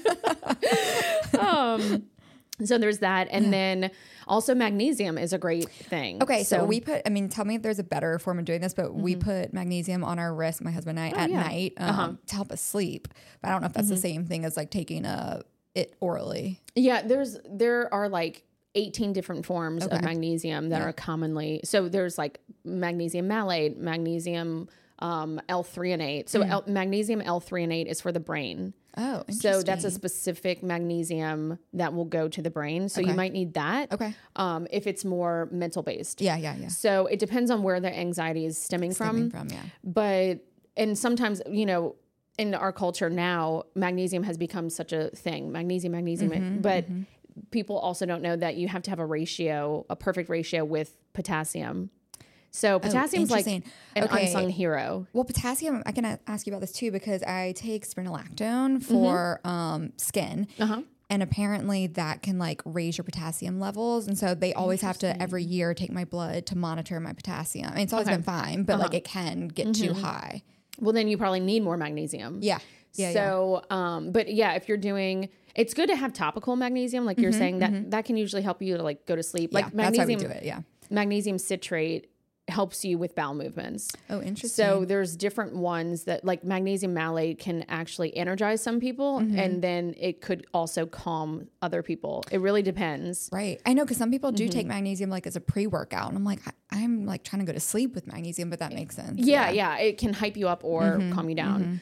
So there's that. And then also magnesium is a great thing. Okay. So we put, tell me if there's a better form of doing this, but we put magnesium on our wrist, my husband and I, at night to help us sleep. But I don't know if that's the same thing as taking it orally. Yeah. There are 18 different forms of magnesium that are commonly, so there's magnesium malate, magnesium L-threonate. So magnesium L-threonate is for the brain. Oh, interesting. So that's a specific magnesium that will go to the brain. So you might need that. Okay. If it's more mental based. Yeah. So it depends on where the anxiety is stemming from. But, and sometimes, you know, in our culture now, magnesium has become such a thing. Magnesium. But people also don't know that you have to have a perfect ratio with potassium. So potassium's like an unsung hero. Well, potassium, I can ask you about this too, because I take spironolactone for skin. And apparently that can like raise your potassium levels. And so they always have to every year take my blood to monitor my potassium. I mean, it's always been fine, but like it can get too high. Well, then you probably need more magnesium. Yeah. So, but yeah, if you're doing, it's good to have topical magnesium. Like you're saying that can usually help you to like go to sleep. Like magnesium, that's how we do it. Yeah. Magnesium citrate helps you with bowel movements. Oh, interesting. So there's different ones that like magnesium malate can actually energize some people and then it could also calm other people. It really depends. Right. I know because some people do take magnesium like as a pre-workout and I'm like, I'm like trying to go to sleep with magnesium, but that makes sense. Yeah. It can hype you up or calm you down.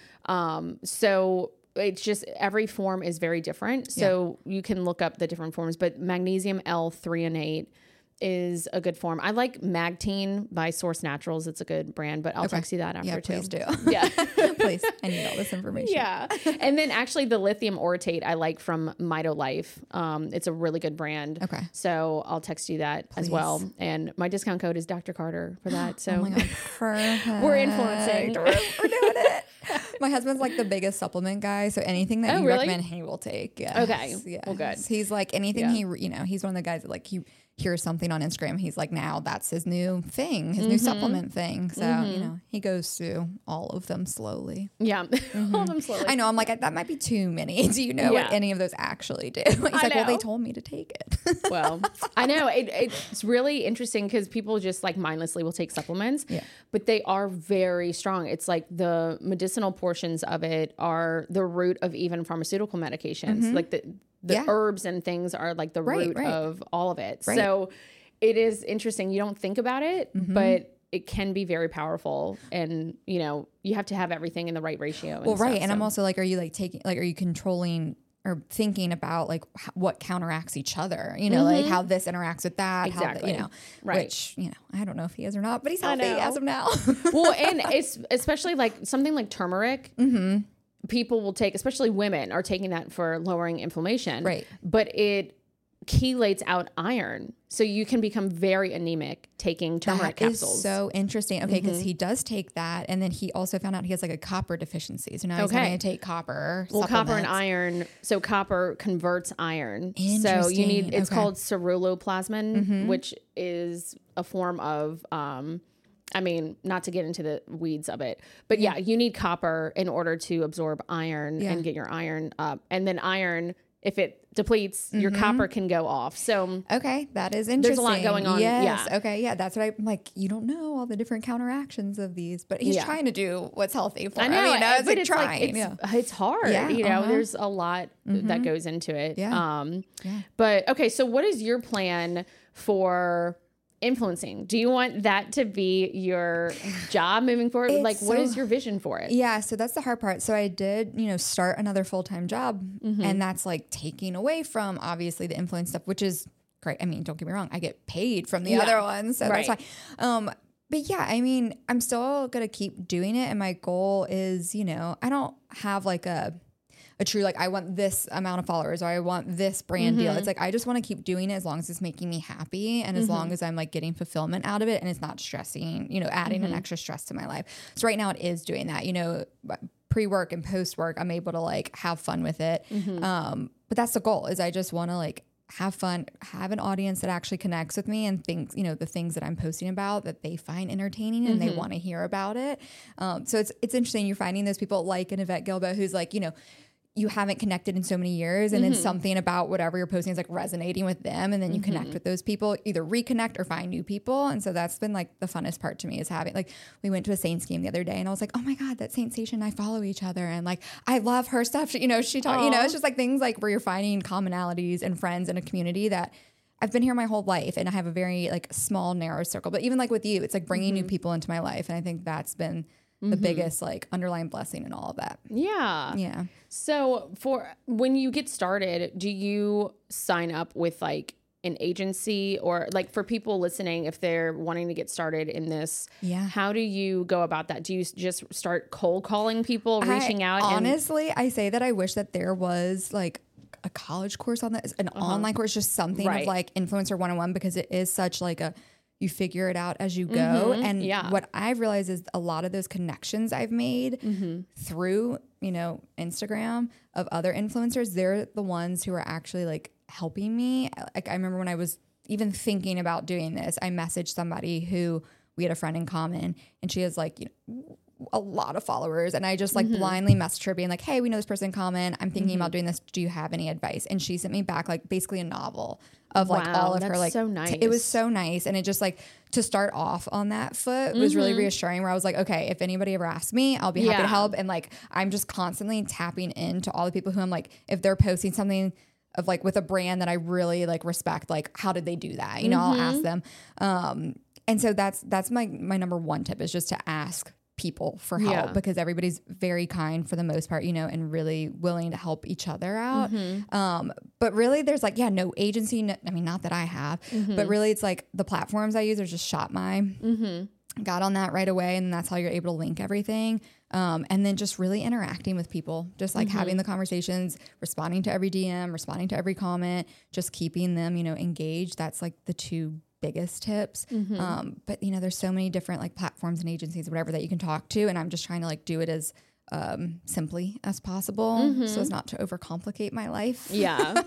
So it's just every form is very different. So you can look up the different forms, but magnesium L-threonate is a good form. I like Magtine by Source Naturals. It's a good brand, but I'll text you that after too. Please do. Yeah. Please. I need all this information. Yeah. And then actually the lithium orotate I like from MitoLife. It's a really good brand. Okay. So I'll text you that as well. And my discount code is Dr. Carter for that. So oh my God, perfect. We're influencing. We're doing it. My husband's like the biggest supplement guy, so anything that you recommend, he will take. Yes. Okay. Yes. Well, good. He's like anything he's one of the guys that like he hears something on Instagram. He's like, now that's his new thing, his new supplement thing. So, you know, he goes through all of them slowly. Yeah. All of them slowly. I know. I'm like, that might be too many. Do you know what any of those actually do? He's like, well, they told me to take it. Well, I know it's really interesting because people just like mindlessly will take supplements, but they are very strong. It's like the medicinal portions of it are the root of even pharmaceutical medications. Like the herbs and things are like the root of all of it. Right. So it is interesting. You don't think about it, but it can be very powerful. And, you know, you have to have everything in the right ratio. Well, right. And I'm also like, are you like taking, like, are you controlling or thinking about like what counteracts each other, you know, like how this interacts with that, exactly. How the, you know, which, you know, I don't know if he is or not, but he's healthy as of now. Well, and it's especially like something like turmeric. People will take, especially women are taking that for lowering inflammation. Right. But it chelates out iron. So you can become very anemic taking turmeric capsules. That is so interesting. Okay, because he does take that. And then he also found out he has like a copper deficiency. So now he's having to take copper. Well, copper and iron. So copper converts iron. So you need, it's called ceruloplasmin, which is a form of, I mean, not to get into the weeds of it, but yeah, you need copper in order to absorb iron and get your iron up. And then iron, if it depletes, your copper can go off. So okay, that is interesting. There's a lot going on. Yes. Yeah. Okay. Yeah. That's what I'm like. You don't know all the different counteractions of these, but he's trying to do what's healthy for him. I know. It's but like trying. It's hard. Yeah, you know, there's a lot that goes into it. Yeah. But okay. So what is your plan for influencing? Do you want that to be your job moving forward? Like, what is your vision for it? Yeah, so that's the hard part. So I did, you know, start another full-time job, and that's like taking away from obviously the influence stuff, which is great. I mean, don't get me wrong, I get paid from the other ones, so that's fine. But yeah, I mean, I'm still gonna keep doing it, and my goal is, you know, I don't have like a true, like, I want this amount of followers or I want this brand deal. It's like, I just want to keep doing it as long as it's making me happy and as long as I'm like getting fulfillment out of it and it's not stressing, you know, adding an extra stress to my life. So right now it is doing that, you know, pre-work and post-work, I'm able to like have fun with it. But that's the goal, is I just want to like have fun, have an audience that actually connects with me and thinks, you know, the things that I'm posting about that they find entertaining and they want to hear about it. So it's interesting. You're finding those people like an Yvette Gilbo who's like, you know, you haven't connected in so many years and then something about whatever you're posting is like resonating with them and then you connect with those people, either reconnect or find new people. And so that's been like the funnest part to me, is having, like, we went to a Saints game the other day and I was like, oh my God, that Saint Station, I follow each other and like I love her stuff. You know, she taught, you know, it's just like things like where you're finding commonalities and friends in a community that I've been here my whole life and I have a very like small, narrow circle. But even like with you, it's like bringing new people into my life. And I think that's been the biggest like underlying blessing in all of that. Yeah. Yeah. So for when you get started, do you sign up with like an agency, or like for people listening, if they're wanting to get started in this, how do you go about that? Do you just start cold calling people, reaching out? Honestly, I say that I wish that there was like a college course on that, an online course, just something of like influencer 101, because it is such like you figure it out as you go. And what I've realized is a lot of those connections I've made through, you know, Instagram of other influencers, they're the ones who are actually like helping me. Like I remember when I was even thinking about doing this, I messaged somebody who we had a friend in common, and she has like, you know, a lot of followers, and I just like blindly messaged her being like, hey, we know this person in common. I'm thinking about doing this. Do you have any advice? And she sent me back like basically a novel of like all of her like so nice. It was so nice. And it just like to start off on that foot was really reassuring, where I was like, okay, if anybody ever asks me, I'll be happy to help. And like I'm just constantly tapping into all the people who I'm like, if they're posting something of like with a brand that I really like respect, like how did they do that? You know, I'll ask them. And so that's my number one tip, is just to ask people for help, because everybody's very kind for the most part, you know, and really willing to help each other out. But really there's like, no agency. I mean, not that I have, but really it's like the platforms I use are just Shopmy. Got on that right away. And that's how you're able to link everything. And then just really interacting with people, just like having the conversations, responding to every DM, responding to every comment, just keeping them, you know, engaged. That's like the two biggest tips. But you know, there's so many different like platforms and agencies, whatever, that you can talk to. And I'm just trying to like do it as simply as possible, so as not to overcomplicate my life. Yeah.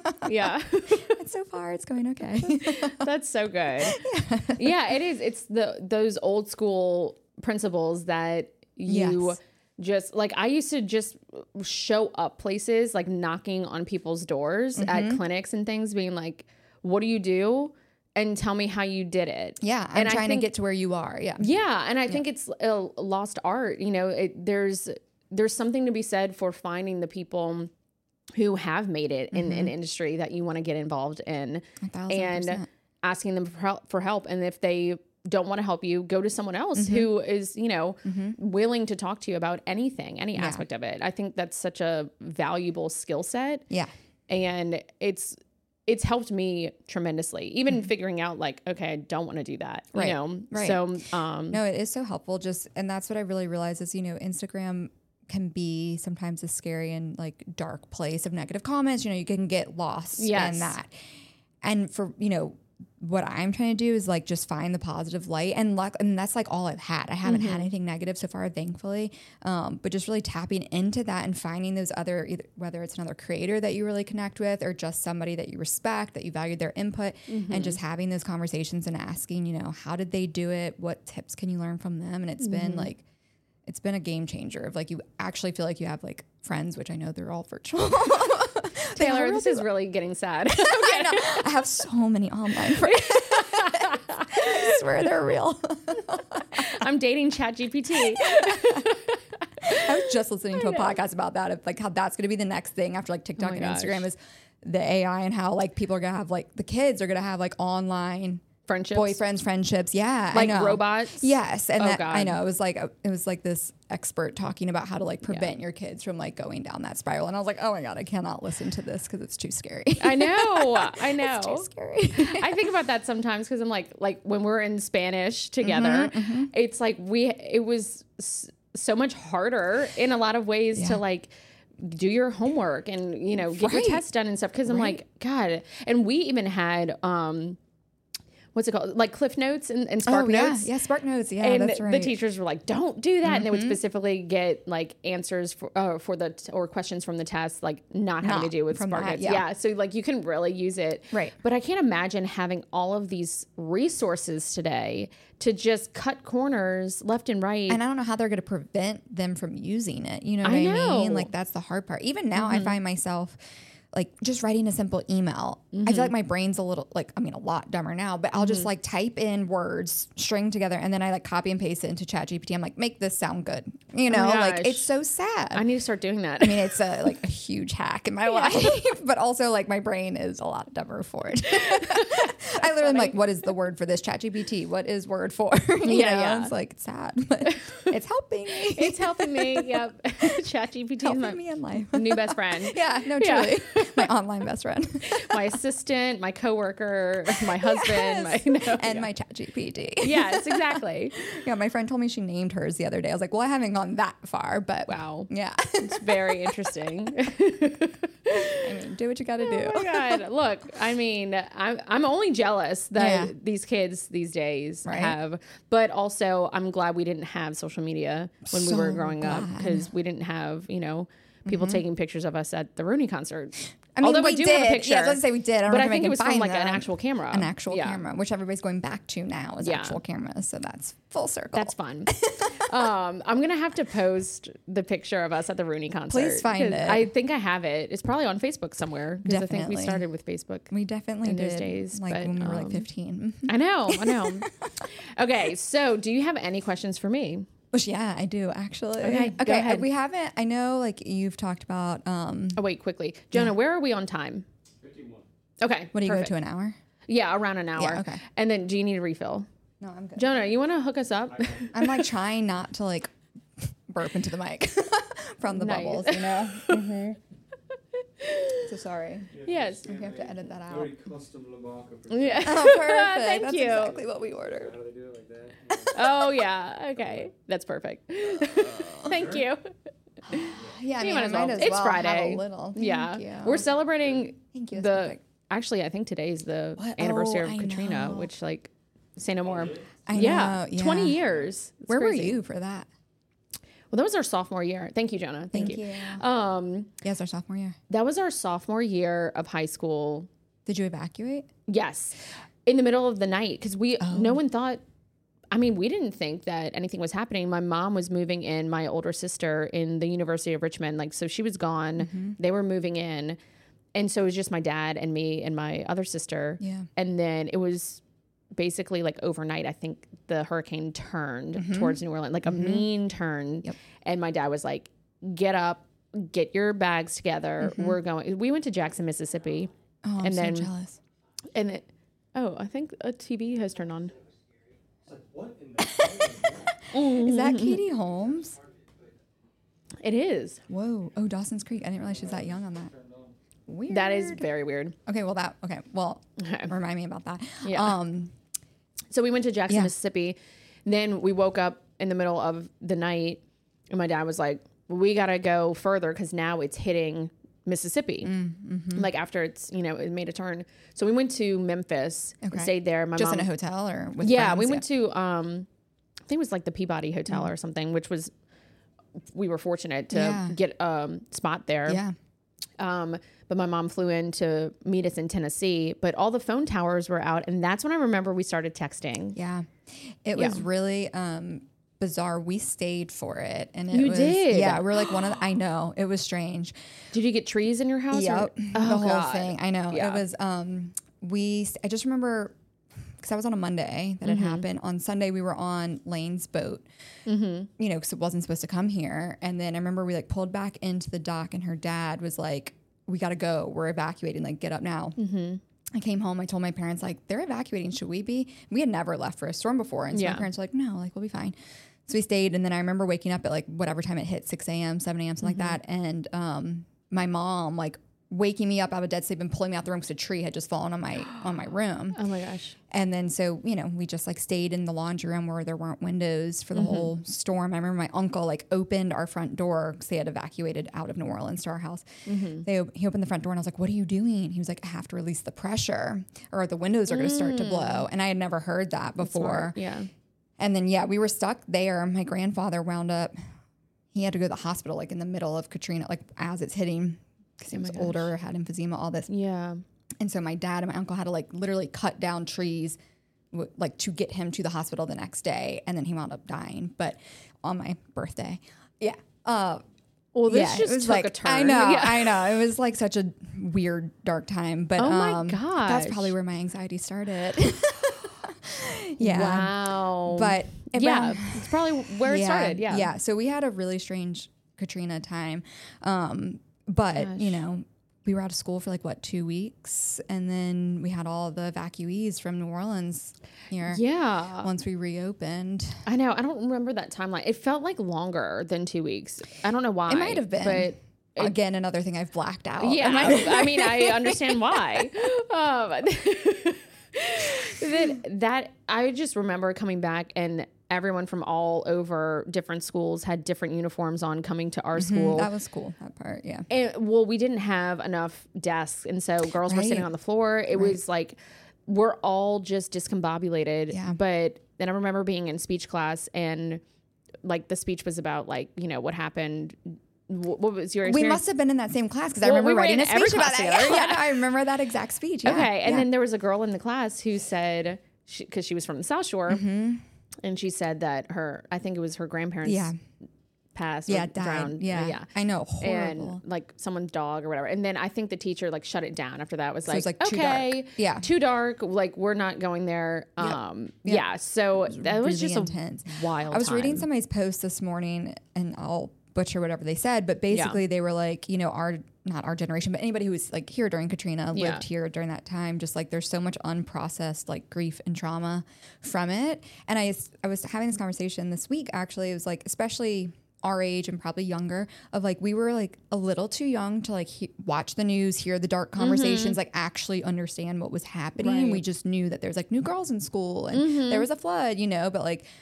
And so far it's going okay. That's so good. Yeah, it is. It's those old school principles that you just like, I used to just show up places, like knocking on people's doors at clinics and things, being like, what do you do? And tell me how you did it. Yeah. I'm trying to get to where you are. Yeah. Yeah. And I think it's a lost art. You know, there's something to be said for finding the people who have made it in an industry that you want to get involved in, 1,000%. and asking them for help. And if they don't want to help you, go to someone else who is, you know, willing to talk to you about anything, any aspect of it. I think that's such a valuable skill set. Yeah. And it's helped me tremendously, even figuring out like, okay, I don't want to do that, you know? Right. So, no, it is so helpful. And that's what I really realized is, you know, Instagram can be sometimes a scary and like dark place of negative comments. You know, you can get lost in that. And for, you know, what I'm trying to do is like just find the positive light and luck. And that's like all I've had. I haven't had anything negative so far, thankfully. But just really tapping into that and finding those other, whether it's another creator that you really connect with, or just somebody that you respect, that you value their input, and just having those conversations and asking, you know, how did they do it? What tips can you learn from them? And it's been like, it's been a game changer of like, you actually feel like you have like friends, which I know they're all virtual. Taylor, this is really getting sad. I know. I have so many online friends. I swear they're real. I'm dating ChatGPT. I was just listening to a podcast about that, of like how that's going to be the next thing after like TikTok and Instagram, is the AI, and how like people are going to have like, the kids are going to have like online friendships, boyfriends, friendships. Yeah. Like robots. Yes. And God. I know it was like this expert talking about how to like prevent your kids from like going down that spiral. And I was like, oh my God, I cannot listen to this because it's too scary. I know. It's too scary. I think about that sometimes, because I'm like when we're in Spanish together, it's like it was so much harder in a lot of ways to like do your homework and, you know, get your tests done and stuff. Cause I'm like, God. And we even had, what's it called? Like Cliff Notes and Spark Notes. Yeah, Spark Notes. Yeah, and that's right. The teachers were like, "Don't do that," and they would specifically get like answers or questions from the test, like not having to do with Spark Notes. Yeah, so like you can really use it. Right. But I can't imagine having all of these resources today to just cut corners left and right. And I don't know how they're going to prevent them from using it. You know what I mean? Like that's the hard part. Even now, I find myself like just writing a simple email. I feel like my brain's a little like, I mean, a lot dumber now, but I'll just like type in words, string together, and then I like copy and paste it into ChatGPT. I'm like, make this sound good. You know, like it's so sad. I need to start doing that. I mean, it's like a huge hack in my life, but also like my brain is a lot dumber for it. I literally am like, what is the word for this? ChatGPT. What is word for? you know? It's like, it's sad, but it's helping me. It's helping me. Yep. ChatGPT is helping me in life. New best friend. Yeah, no, truly. My online best friend. My assistant, my coworker, my husband, my ChatGPT. Yes, exactly. Yeah, my friend told me she named hers the other day. I was like, well, I haven't gone that far, but wow. Yeah. It's very interesting. I mean, do what you got to do. Oh my God. Look, I mean, I'm only jealous that these kids these days have, but also I'm glad we didn't have social media when we were growing up, because we didn't have, you know, people taking pictures of us at the Rooney concert. I mean, although we do did. have a picture. Yeah, I was going to say we did. But I think it was from like an actual camera. An actual camera, which everybody's going back to now is actual cameras. So that's full circle. That's fun. I'm going to have to post the picture of us at the Rooney concert. Please find it. I think I have it. It's probably on Facebook somewhere. Because I think we started with Facebook. We definitely in did. Those days. Like when we were like 15. I know. Okay. So do you have any questions for me? Yeah, I do actually. Okay, go ahead. We haven't, I know like you've talked about. Oh, wait, quickly. Jonah, where are we on time? 51. Okay. What do you go to, an hour? Yeah, around an hour. Yeah, okay. And then do you need a refill? No, I'm good. Jonah, you want to hook us up? I'm like trying not to like burp into the mic from the bubbles, you know? So sorry. Yes. We have to edit that out. Very custom Lamarca. Yeah. Oh, perfect. Thank That's you. exactly what we ordered. How do they do it like that? Oh, yeah. Okay. That's perfect. Thank you. Yeah, I You mean, might I as might well. as It's well Friday. have a little. Yeah. Thank you. We're celebrating Thank you. That's perfect. actually, I think today's the What? anniversary Oh, of I Katrina, know. which like, say no more. I know, Yeah. yeah. 20 years. It's Where crazy. were you for that? Well, that was our sophomore year. Thank you, Jonah. Thank you. Yes, our sophomore year. That was our sophomore year of high school. Did you evacuate? Yes. In the middle of the night. Because no one thought, I mean, we didn't think that anything was happening. My mom was moving in, my older sister in the University of Richmond. Like, so she was gone. They were moving in. And so it was just my dad and me and my other sister. Yeah. And then it was basically like overnight, I think the hurricane turned towards New Orleans, like a mean turn. Yep. And my dad was like, get up, get your bags together. We went to Jackson, Mississippi. Oh, I'm and so then, jealous. And I think a TV has turned on. It's like, what in the hell Is that Katie Holmes? It is. Whoa. Oh, Dawson's Creek. I didn't realize she's that young on that. Weird. That is very weird. Okay, well, remind me about that. Yeah. So we went to Jackson, Yeah. Mississippi. Then we woke up in the middle of the night, and my dad was like, we got to go further because now it's hitting Mississippi. Like after it's, it made a turn. So we went to Memphis and stayed there. My Just mom, in a hotel or with yeah, friends? we went to, I think it was like the Peabody Hotel or something, which was, we were fortunate to get a spot there. Yeah. But my mom flew in to meet us in Tennessee, but all the phone towers were out. And that's when I remember we started texting. Yeah. It was really bizarre. We stayed for it. And it You was, did? Yeah. We're like I know. It was strange. Did you get trees in your house? Yep. Oh, The whole God. thing. I know. Yeah. It was, I just remember, because that was on a Monday that had happened. On Sunday, we were on Lane's boat, because it wasn't supposed to come here. And then I remember we pulled back into the dock and her dad was like, we got to go. We're evacuating. Get up now. I came home. I told my parents, they're evacuating. Should we be? We had never left for a storm before. And so my parents were like, no, we'll be fine. So we stayed. And then I remember waking up at whatever time it hit, 6 a.m., 7 a.m., something like that. And my mom, waking me up out of a dead sleep and pulling me out the room because a tree had just fallen on my room. Oh my gosh. And then so, we just stayed in the laundry room where there weren't windows for the whole storm. I remember my uncle opened our front door because they had evacuated out of New Orleans to our house. He opened the front door and I was like, what are you doing? He was like, I have to release the pressure or the windows are going to start to blow. And I had never heard that before. Yeah. And then, we were stuck there. My grandfather wound up, he had to go to the hospital in the middle of Katrina, as it's hitting. Because he was older, had emphysema, all this. Yeah. And so my dad and my uncle had to literally cut down trees to get him to the hospital the next day. And then he wound up dying. But on my birthday, yeah. Well, this it just was took like a turn. I know, Yeah. I know. It was like such a weird, dark time. But Oh my that's gosh. probably where my anxiety started. Yeah. Wow. But yeah, around- it's probably where it started. Yeah. Yeah. So we had a really strange Katrina time. But, you know, we were out of school for like 2 weeks, and then we had all the evacuees from New Orleans here. Yeah. Once we reopened, I know. I don't remember that timeline. It felt like longer than 2 weeks. I don't know why. it might have been. But Again, another thing I've blacked out. yeah, I mean, I understand why. That I just remember coming back and everyone from all over different schools had different uniforms on coming to our school. That was cool. That part, yeah. And, well, we didn't have enough desks, and so girls were Right. sitting on the floor. It was like we're all just discombobulated. Yeah. But then I remember being in speech class, and like the speech was about like, you know, what happened. What was your experience? We must have been in that same class because I Well, remember we were writing in a every speech about class that. together, Yeah, yeah. I remember that exact speech. Yeah. Okay, and yeah. then there was a girl in the class who said, because she was from the South Shore, and she said that I think it was her grandparents Yeah. passed Yeah, or died. drowned. Yeah. I know. Horrible. And like someone's dog or whatever. And then I think the teacher like shut it down after that. It was it was, like, too okay, dark. Yeah. too dark. Like we're not going there. Yeah. So that was really just intense. a wild I was reading time. somebody's post this morning, and I'll butcher whatever they said, but basically they were like, you know, not our generation, but anybody who was like here during Katrina, Yeah. lived here during that time, just like there's so much unprocessed like grief and trauma from it. And I was having this conversation this week, actually. It was like, especially our age and probably younger, of like, we were like a little too young to like watch the news, hear the dark conversations, like actually understand what was happening. Right. We just knew that there's like new girls in school and there was a flood, you know, but like,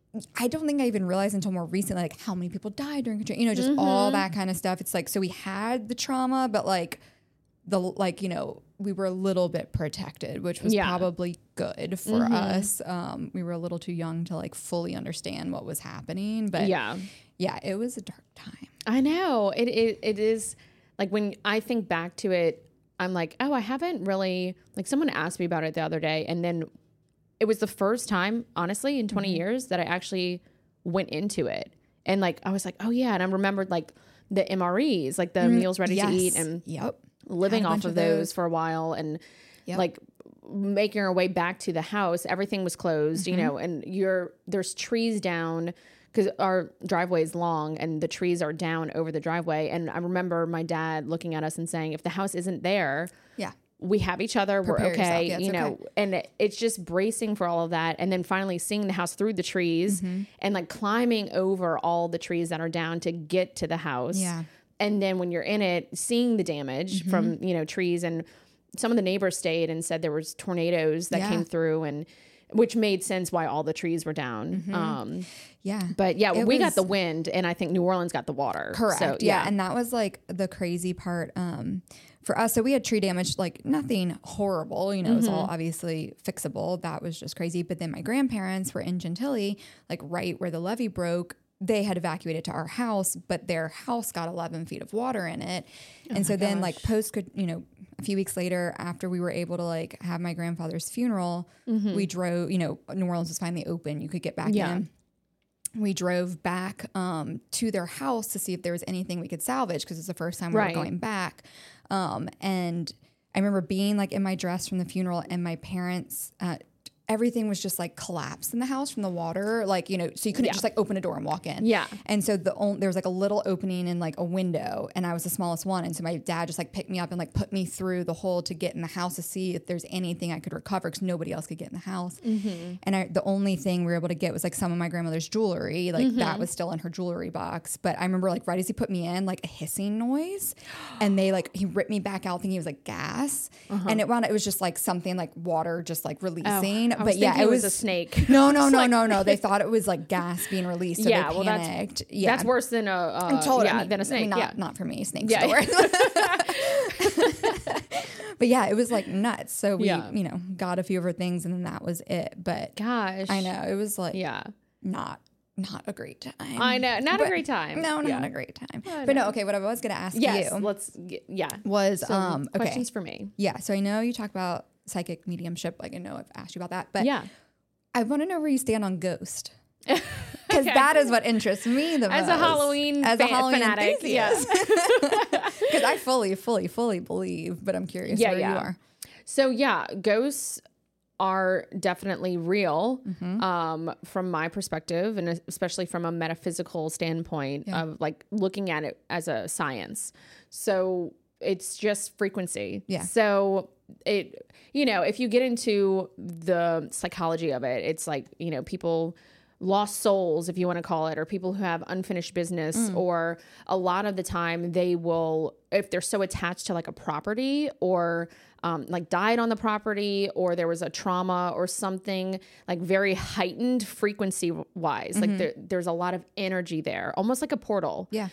I don't think I even realized until more recently, like how many people died during Katrina, you know, just all that kind of stuff. It's like, so we had the trauma, but like you know, we were a little bit protected, which was probably good for us. We were a little too young to like fully understand what was happening, but yeah, it was a dark time. I know it is like when I think back to it, I'm like, oh, I haven't really, like someone asked me about it the other day, and then it was the first time, honestly, in 20 years that I actually went into it. And like, I was like, oh yeah. And I remembered like the MREs, like the meals ready to eat, and living Had a off bunch of of those those. for a while, and like making our way back to the house. Everything was closed, you know, and there's trees down because our driveway is long and the trees are down over the driveway. And I remember my dad looking at us and saying, if the house isn't there, we have each other. Prepare we're okay, yourself. Yeah, it's you know, okay. and it's just bracing for all of that. And then finally seeing the house through the trees and like climbing over all the trees that are down to get to the house. Yeah. And then when you're in it, seeing the damage from, you know, trees, and some of the neighbors stayed and said there was tornadoes that came through, and which made sense why all the trees were down. But yeah, we got the wind, and I think New Orleans got the water. Correct. So, yeah. And that was like the crazy part for us. So we had tree damage, like nothing horrible, you know, it was all obviously fixable. That was just crazy. But then my grandparents were in Gentilly, like right where the levee broke. They had evacuated to our house, but their house got 11 feet of water in it. And so then like you know, a few weeks later, after we were able to like have my grandfather's funeral, we drove, you know, New Orleans was finally open. You could get back in. We drove back to their house to see if there was anything we could salvage, because it's the first time we were going back. And I remember being like in my dress from the funeral, and my parents, everything was just like collapsed in the house from the water. Like, you know, so you couldn't just like open a door and walk in. Yeah. And so there was like a little opening in like a window, and I was the smallest one. And so my dad just like picked me up and like put me through the hole to get in the house to see if there's anything I could recover, because nobody else could get in the house. And the only thing we were able to get was like some of my grandmother's jewelry. Like that was still in her jewelry box. But I remember like right as he put me in, like a hissing noise, and he ripped me back out thinking it was like gas. And it was just like something like water just like releasing. But yeah, it was a snake. No. They thought it was like gas being released. So they panicked. That's worse than than a snake. Not for me. Snakes don't work. But yeah, it was like nuts. So we, you know, got a few of her things, and then that was it. But gosh, I know it was like not a great time. I know, not a great time. No, not a great time. But no, okay. What I was going to ask you, was questions for me. Yeah. So I know you talk about psychic mediumship. Like I know I've asked you about that, but I want to know where you stand on ghost. because that is what interests me the most. As a Halloween fanatic, enthusiast. Because I fully believe, but I'm curious where you are. So yeah, ghosts are definitely real from my perspective, and especially from a metaphysical standpoint of like looking at it as a science. So it's just frequency. Yeah. So it, you know, if you get into the psychology of it, it's like, you know, people, lost souls, if you want to call it, or people who have unfinished business, or a lot of the time they will, if they're so attached to like a property or like died on the property, or there was a trauma or something like very heightened frequency wise, like there's a lot of energy there, almost like a portal. Yeah.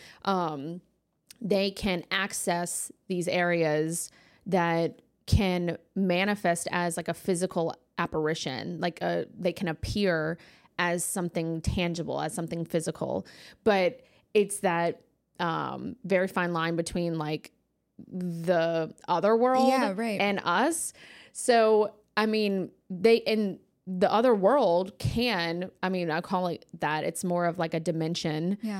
They can access these areas that can manifest as like a physical apparition, like they can appear as something tangible, as something physical. But it's that very fine line between like the other world and us. So, I mean, they in the other world can, I mean, I call it that. It's more of like a dimension. Yeah.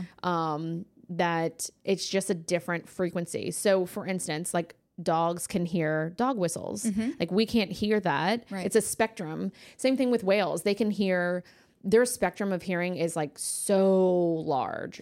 That it's just a different frequency. So, for instance, like dogs can hear dog whistles. Like we can't hear that. Right. It's a spectrum. Same thing with whales. They can hear, their spectrum of hearing is like so large.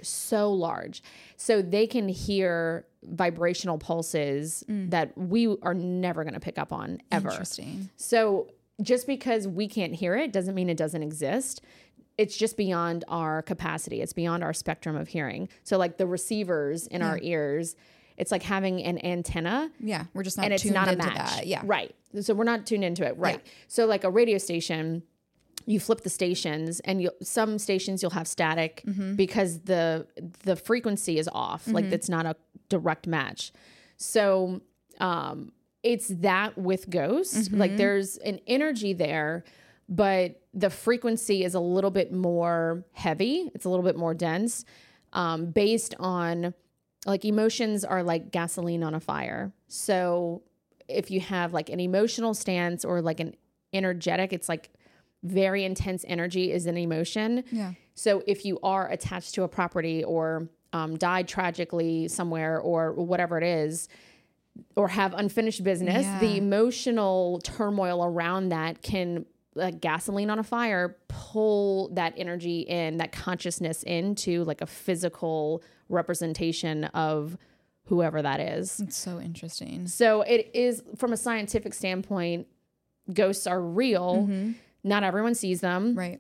So they can hear vibrational pulses that we are never going to pick up on ever. Interesting. So just because we can't hear it doesn't mean it doesn't exist. It's just beyond our capacity. It's beyond our spectrum of hearing. So like the receivers in our ears, it's like having an antenna. Yeah. We're just not and it's tuned not a into match. that. Yeah. Right. So we're not tuned into it. Right. Yeah. So like a radio station, you flip the stations, and some stations you'll have static because the frequency is off. Like it's not a direct match. So it's that with ghosts. Like there's an energy there, but the frequency is a little bit more heavy. It's a little bit more dense, based on like emotions are like gasoline on a fire. So if you have like an emotional stance or like an energetic, it's like very intense energy is an emotion. Yeah. So if you are attached to a property or died tragically somewhere or whatever it is, or have unfinished business, the emotional turmoil around that can, like gasoline on a fire, pull that energy in, that consciousness into like a physical representation of whoever that is. It's so interesting. So it is, from a scientific standpoint, ghosts are real. Not everyone sees them. Right.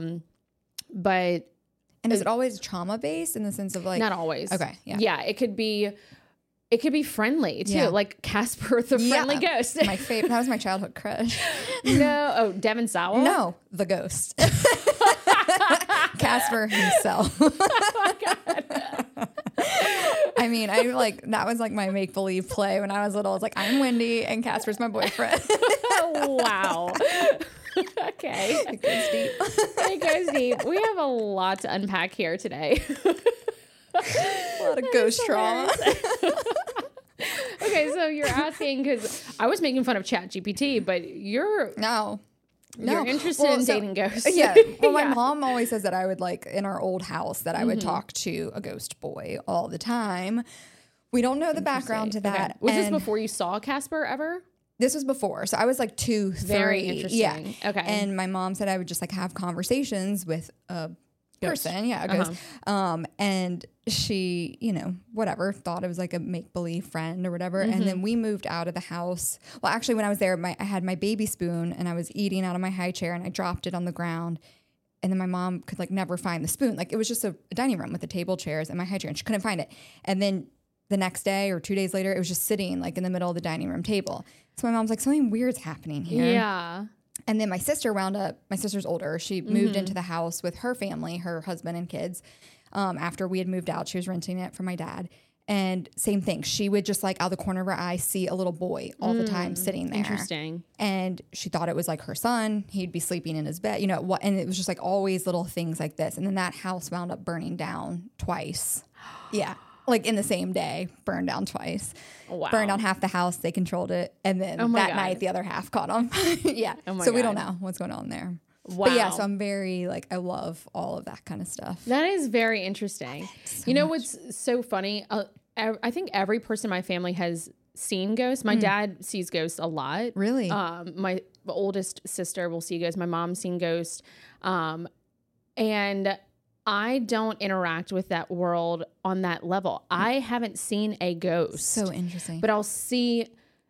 But And is it always trauma based in the sense of like, not always. Okay. Yeah. Yeah. It could be friendly too. Yeah. Like Casper, the friendly ghost. My favorite. That was my childhood crush. No. Oh, Devin Sawa? No, the ghost. Casper himself. Oh my God. I mean, I like, that was like my make believe play when I was little. I was like, I'm Wendy and Casper's my boyfriend. Wow. Okay. It goes deep. It goes deep. We have a lot to unpack here today. A lot of ghost trauma. Okay, so you're asking, because I was making fun of ChatGPT, but you're interested in dating ghosts. Yeah. Well, my mom always says that I would like in our old house that I would talk to a ghost boy all the time. We don't know the background to that. Okay. Was this before you saw Casper ever? This was before. So I was like 2, 3. Very interesting. Yeah. Okay. And my mom said I would just like have conversations with a person. Yeah. A ghost. And she, you know, whatever, thought it was like a make-believe friend or whatever. And then we moved out of the house. Well, actually, when I was there, I had my baby spoon and I was eating out of my high chair and I dropped it on the ground. And then my mom could like never find the spoon. Like it was just a dining room with the table chairs and my high chair and she couldn't find it. And then the next day or 2 days later, it was just sitting like in the middle of the dining room table. So my mom's like, something weird's happening here. Yeah. And then my sister wound up, my sister's older. She moved into the house with her family, her husband and kids. After we had moved out, she was renting it from my dad. And same thing. She would just like out the corner of her eye see a little boy all the time sitting there. Interesting. And she thought it was like her son. He'd be sleeping in his bed, you know, what? And it was just like always little things like this. And then that house wound up burning down twice. Yeah. Like in the same day, burned down twice. Wow. Burned down half the house. They controlled it. And then that night, the other half caught on. Yeah. Oh my so we God. don't know what's going on there. Wow. But yeah, so I'm very like, I love all of that kind of stuff. That is very interesting. so you know much. what's so funny? I think every person in my family has seen ghosts. My dad sees ghosts a lot. Really? My oldest sister will see ghosts. My mom's seen ghosts. And I don't interact with that world on that level. I haven't seen a ghost. So interesting. But I'll see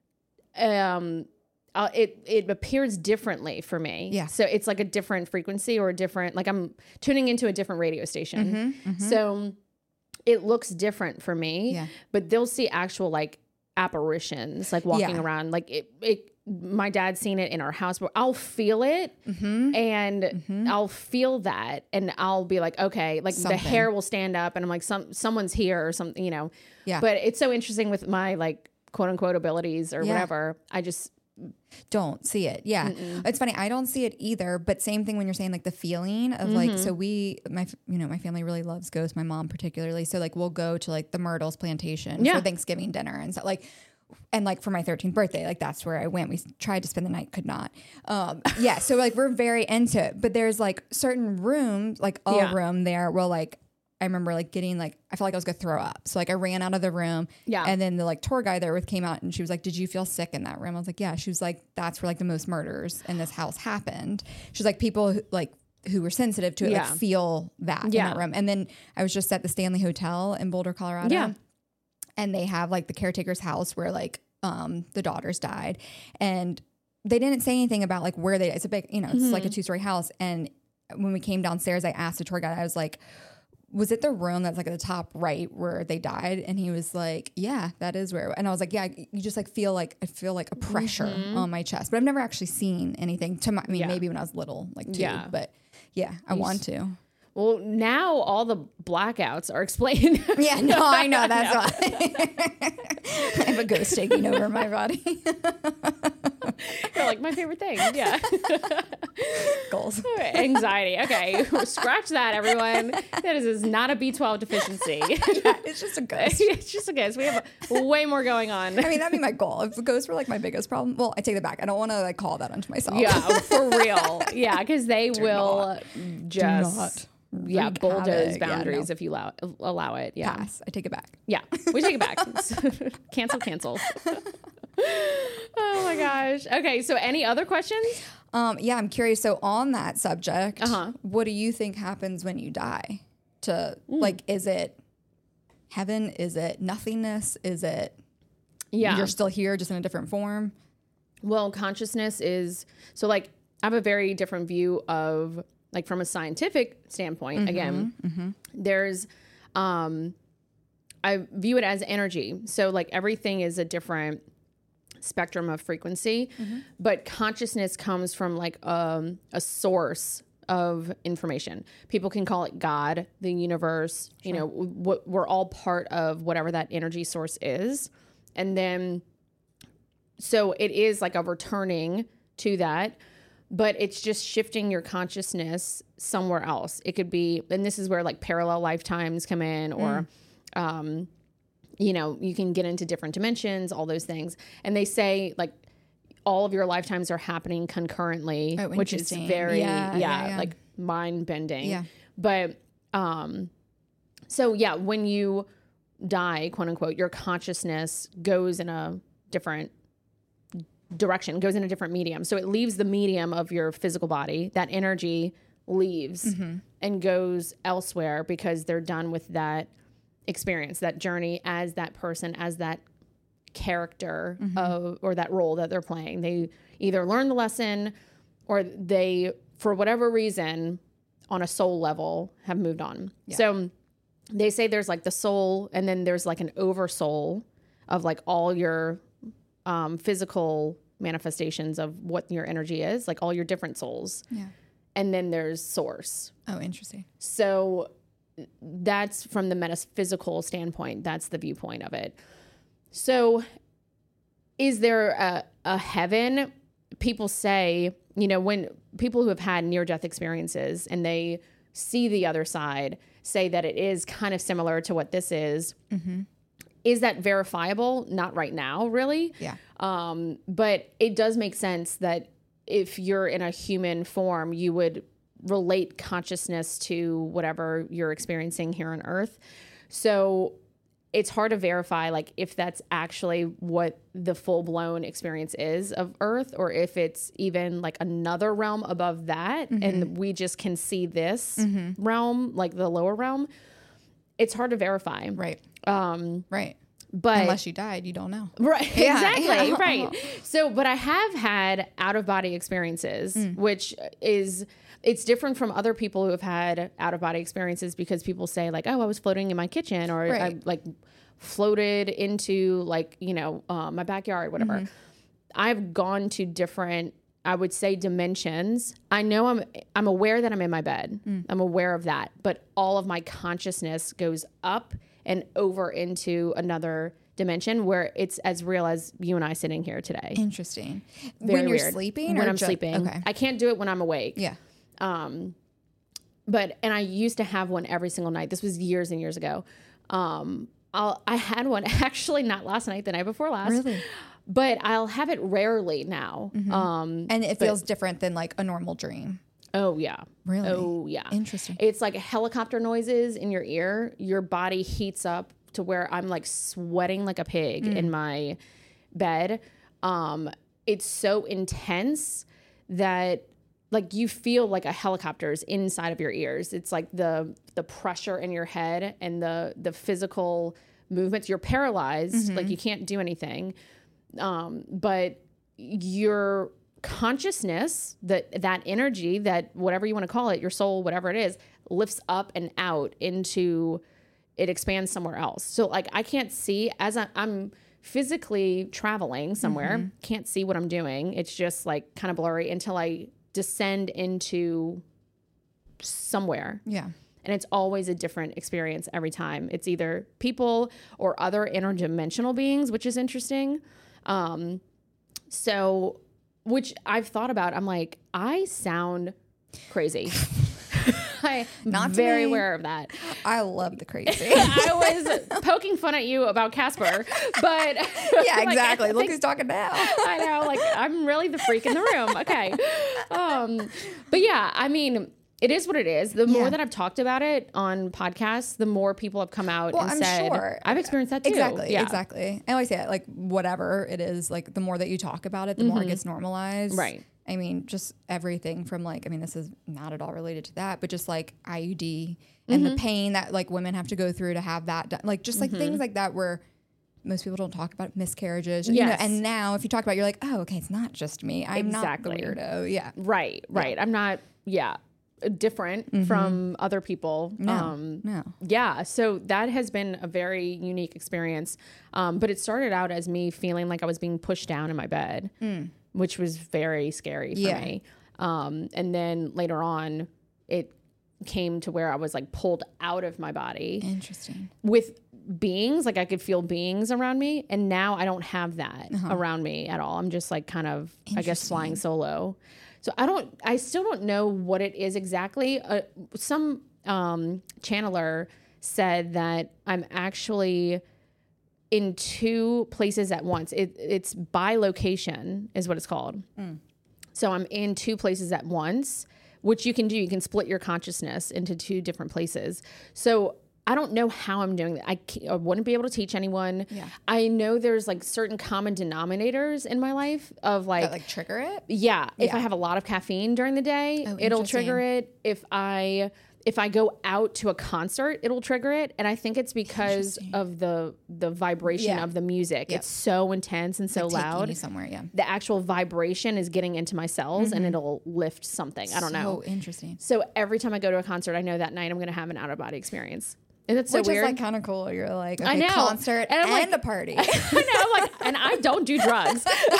it appears differently for me. Yeah. So it's like a different frequency or a different, like I'm tuning into a different radio station. So it looks different for me. Yeah. But they'll see actual like apparitions, like walking Yeah. around. Like my dad's seen it in our house, but I'll feel it and I'll feel that and I'll be like, okay, like Something. the hair will stand up and I'm like, someone's here or something, you know. Yeah. But it's so interesting with my like quote unquote abilities or Yeah. whatever. I just don't see it. Yeah. It's funny. I don't see it either, but same thing when you're saying like the feeling of like, so my family really loves ghosts, my mom particularly. So like we'll go to like the Myrtles plantation Yeah. for Thanksgiving dinner and so like, and like for my 13th birthday, like that's where I went. We tried to spend the night, could not. Yeah. So like we're very into it, but there's like certain rooms, like a Yeah. room there where like, I remember like getting like, I felt like I was gonna throw up. So like I ran out of the room. Yeah. And then the like tour guide there with came out and she was like, did you feel sick in that room? I was like, yeah. She was like, that's where like the most murders in this house happened. She's like, people who were sensitive to it, Yeah. like feel that in Yeah. that room. And then I was just at the Stanley Hotel in Boulder, Colorado. Yeah. And they have like the caretaker's house where like the daughters died. And they didn't say anything about like where it's a big, it's like a 2-story house. And when we came downstairs, I asked the tour guide, I was like, was it the room that's like at the top right where they died? And he was like, yeah, that is where. And I was like, yeah, you just like I feel like a pressure on my chest, but I've never actually seen anything Yeah. maybe when I was little, like 2, Yeah. but yeah, I want to. well, now all the blackouts are explained. Yeah, no, I know. That's why. I have a ghost taking over my body. You're like my favorite thing. Yeah. Goals. Anxiety. Okay. Scratch that, everyone. That is not a B12 deficiency. Yeah, it's just a ghost. It's just a ghost. We have way more going on. I mean, that'd be my goal. If ghosts were like my biggest problem, well, I take it back. I don't want to like call that onto myself. Yeah, for real. Yeah, because they will just wreak bulldoze havoc. Yeah, boundaries no. if you allow it. Yeah. Pass. I take it back. Yeah, we take it back. Cancel. Oh my gosh. Okay, so any other questions? Yeah, I'm curious. So on that subject, Uh-huh. what do you think happens when you die? Like, is it heaven? Is it nothingness? Is it Yeah. you're still here just in a different form? Well, consciousness is so like I have a very different view of like from a scientific standpoint. Again, there's I view it as energy. So like everything is a different spectrum of frequency, but consciousness comes from like a source of information. People can call it God, the universe, you know, what we're all part of whatever that energy source is. And then so it is like a returning to that, but it's just shifting your consciousness somewhere else. It could be, and this is where like parallel lifetimes come in, or, you know, you can get into different dimensions, all those things. And they say like all of your lifetimes are happening concurrently, which is interesting. very, Yeah. like mind bending. Yeah. But, so yeah, when you die, quote unquote, your consciousness goes in a different direction, goes in a different medium. So it leaves the medium of your physical body. That energy leaves and goes elsewhere because they're done with that experience, that journey as that person, as that character of, or that role that they're playing. They either learn the lesson or they, for whatever reason, on a soul level, have moved on. Yeah. So they say there's like the soul, and then there's like an oversoul of like all your physical manifestations of what your energy is, like all your different souls. Yeah. And then there's source. Oh, interesting. So that's from the metaphysical standpoint. That's the viewpoint of it. So is there a heaven? People say, you know, when people who have had near-death experiences and they see the other side say that it is kind of similar to what this is. Is that verifiable? Not right now, really. Yeah. But it does make sense that if you're in a human form, you would relate consciousness to whatever you're experiencing here on Earth. So it's hard to verify like if that's actually what the full-blown experience is of Earth, or if it's even like another realm above that, and we just can see this realm, like the lower realm. It's hard to verify. Right. Right. But unless you died, you don't know. Right. Yeah, Exactly. yeah. Right. So, but I have had out of body experiences, which is, it's different from other people who have had out of body experiences, because people say like, oh, I was floating in my kitchen, or I Right. like floated into like, my backyard, whatever. I've gone to different, I would say, dimensions. I know I'm aware that I'm in my bed. I'm aware of that, but all of my consciousness goes up and over into another dimension where it's as real as you and I sitting here today. Interesting. Very when you're weird. sleeping, When or I'm just, sleeping. Okay. I can't do it when I'm awake. Yeah. But I used to have one every single night. This was years and years ago. I had one actually not last night, the night before last. Really? But I'll have it rarely now. And it feels different than like a normal dream. Oh yeah. Really? Oh yeah. Interesting. It's like helicopter noises in your ear. Your body heats up to where I'm like sweating like a pig in my bed. It's so intense that like you feel like a helicopter's inside of your ears. It's like the pressure in your head and the physical movements. You're paralyzed, like you can't do anything. But your consciousness, that energy, that whatever you want to call it, your soul, whatever it is, lifts up and out into, it expands somewhere else. So like I can't see as I'm physically traveling somewhere, can't see what I'm doing. It's just like kind of blurry until I descend into somewhere. Yeah. And it's always a different experience every time. It's either people or other interdimensional beings, which is interesting. So, which I've thought about, I'm like, I sound crazy. I'm Not to very me. aware of that. I love the crazy. I was poking fun at you about Casper, but Yeah, like, exactly. I Look think- who's talking now. I know, like I'm really the freak in the room. Okay. But yeah, I mean, it is what it is. The more Yeah. that I've talked about it on podcasts, the more people have come out Well, and I'm said, sure. I've experienced that too. Exactly. Yeah. Exactly. I always say it, like whatever it is, like the more that you talk about it, the more it gets normalized. Right. I mean, just everything from like, I mean, this is not at all related to that, but just like IUD and the pain that like women have to go through to have that done. Like just like things like that where most people don't talk about miscarriages. You know, Yes. and now if you talk about it, you're like, oh, okay, it's not just me. I'm Exactly. not the weirdo. Yeah. Right. I'm not, different from other people. No. Yeah, so that has been a very unique experience. But it started out as me feeling like I was being pushed down in my bed, which was very scary for Yeah. me. And then later on, it came to where I was like pulled out of my body Interesting. with beings, like I could feel beings around me. And now I don't have that around me at all. I'm just like kind of, I guess, flying solo. So I still don't know what it is exactly. Some channeler said that I'm actually in two places at once. It's by location is what it's called. So I'm in two places at once, which you can do. You can split your consciousness into two different places. So I don't know how I'm doing that. I wouldn't be able to teach anyone. Yeah. I know there's like certain common denominators in my life of like, That like trigger it. yeah, if Yeah. I have a lot of caffeine during the day, it'll interesting. trigger it. If I go out to a concert, it'll trigger it. And I think it's because of the vibration Yeah. of the music. Yep. It's so intense and so Taking loud. you somewhere. Yeah. The actual vibration is getting into my cells and it'll lift something. I don't know. So interesting. So every time I go to a concert, I know that night I'm going to have an out of body experience. And it's so Which weird. is like kind of cool. You're like, okay, I know. concert And I'm like- a party. I know, I'm like, and I don't do drugs.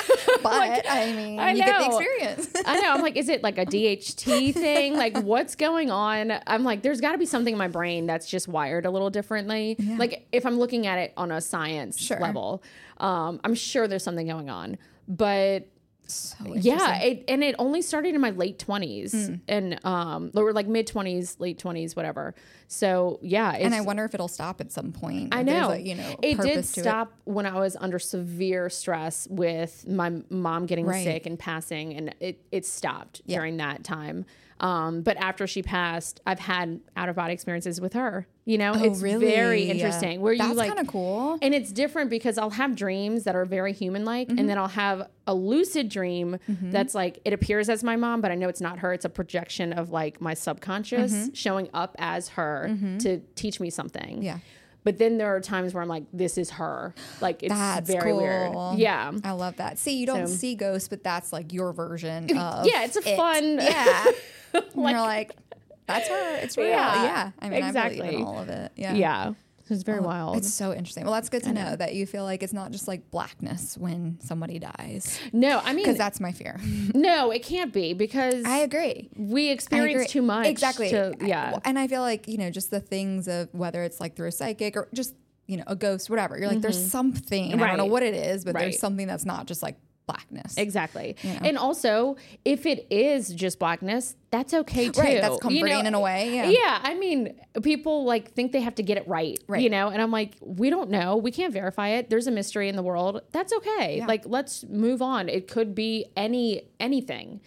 But I mean, I you get the know. experience. I know. I'm like, is it like a DHT thing? Like, what's going on? I'm like, there's got to be something in my brain that's just wired a little differently. Like, if I'm looking at it on a science Sure. level, I'm sure there's something going on. But So yeah, it only started in my late 20s and or like mid 20s, late 20s, whatever. So yeah, And I wonder if it'll stop at some point. I if there's know. a, It did purpose to stop when I was under severe stress with my mom getting Right. sick and passing, and it stopped during that time. But after she passed, I've had out of body experiences with her. It's very interesting. Where That's you like kind of cool. and it's different because I'll have dreams that are very human-like, and then I'll have a lucid dream that's like, it appears as my mom, but I know it's not her. It's a projection of like my subconscious showing up as her to teach me something. Yeah. But then there are times where I'm like, this is her. Like, it's That's very cool. weird. Yeah. I love that. See, you don't see ghosts, but that's like your version of Yeah, it's a fun. Yeah. And you're like, that's her. It's real. Yeah. I mean, exactly. I believe in all of it. Yeah. Yeah. It's very wild. It's so interesting. Well, that's good to know that you feel like it's not just like blackness when somebody dies. No, I mean, Because that's my fear. no, it can't be because I agree. we experience too much. Exactly. Yeah. And I feel like, just the things of whether it's like through a psychic or just, a ghost, whatever. You're like, there's something, and I don't know Right. what it is, but Right. there's something that's not just like blackness. Exactly. And also, if it is just blackness, that's okay too. Right. That's comforting in a way. Yeah. Yeah. I mean, people like think they have to get it right, Right. and I'm like, we don't know. We can't verify it. There's a mystery in the world. That's okay. Yeah. Like, let's move on. It could be anything.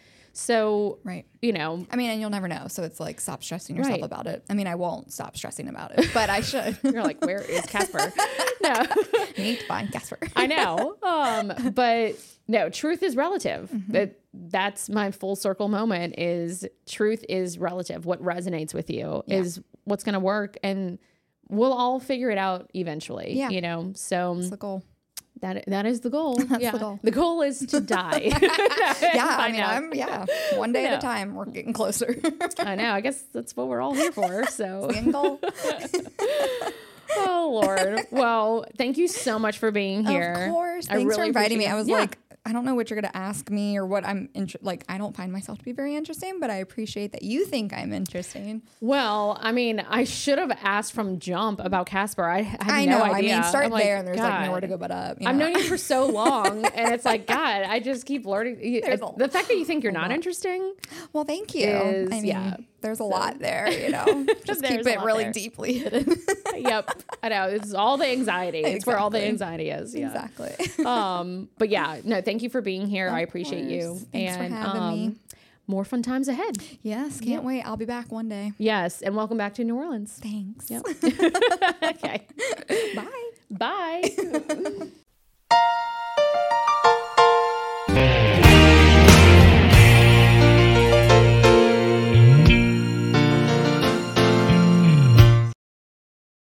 So, Right. I I mean, and you'll never know. So it's like, stop stressing yourself Right. about it. I mean, I won't stop stressing about it, but I should. you're like, where is Casper? No, Need to find Casper. I know. But no, truth is relative. That's my full circle moment is truth is relative. What resonates with you is what's going to work, and we'll all figure it out eventually, Yeah. So That's the goal. that is the goal. That's the goal. The goal is to die. Yeah. I Find mean, out. one day at Yeah. a time, we're getting closer. I know. I guess that's what we're all here for. So, End goal. oh Lord. Well, thank you so much for being here. Of course. I Thanks for really inviting me. appreciate- I was Yeah. like, I don't know what you're going to ask me or what I'm like. I don't find myself to be very interesting, but I appreciate that you think I'm interesting. Well, I mean, I should have asked from jump about Casper. I had I no know. idea. I mean, start I'm like, there, and there's like God. nowhere to go but up. I've known you for so long, and it's like, God, I just keep learning. There's a The fact that you think you're not interesting, Well, thank you. is- I mean, yeah. there's a lot there. Just There's keep a it lot really there. deeply hidden. yep, I know. It's all the anxiety. It's where all the anxiety is. Yeah. Exactly. But yeah, no, thank you for being here. I appreciate you. course. Thanks for and having me. more fun times ahead. Yes, can't wait. I'll be back one day. Yes, and welcome back to New Orleans. Thanks. Yep. Okay. Bye. Bye.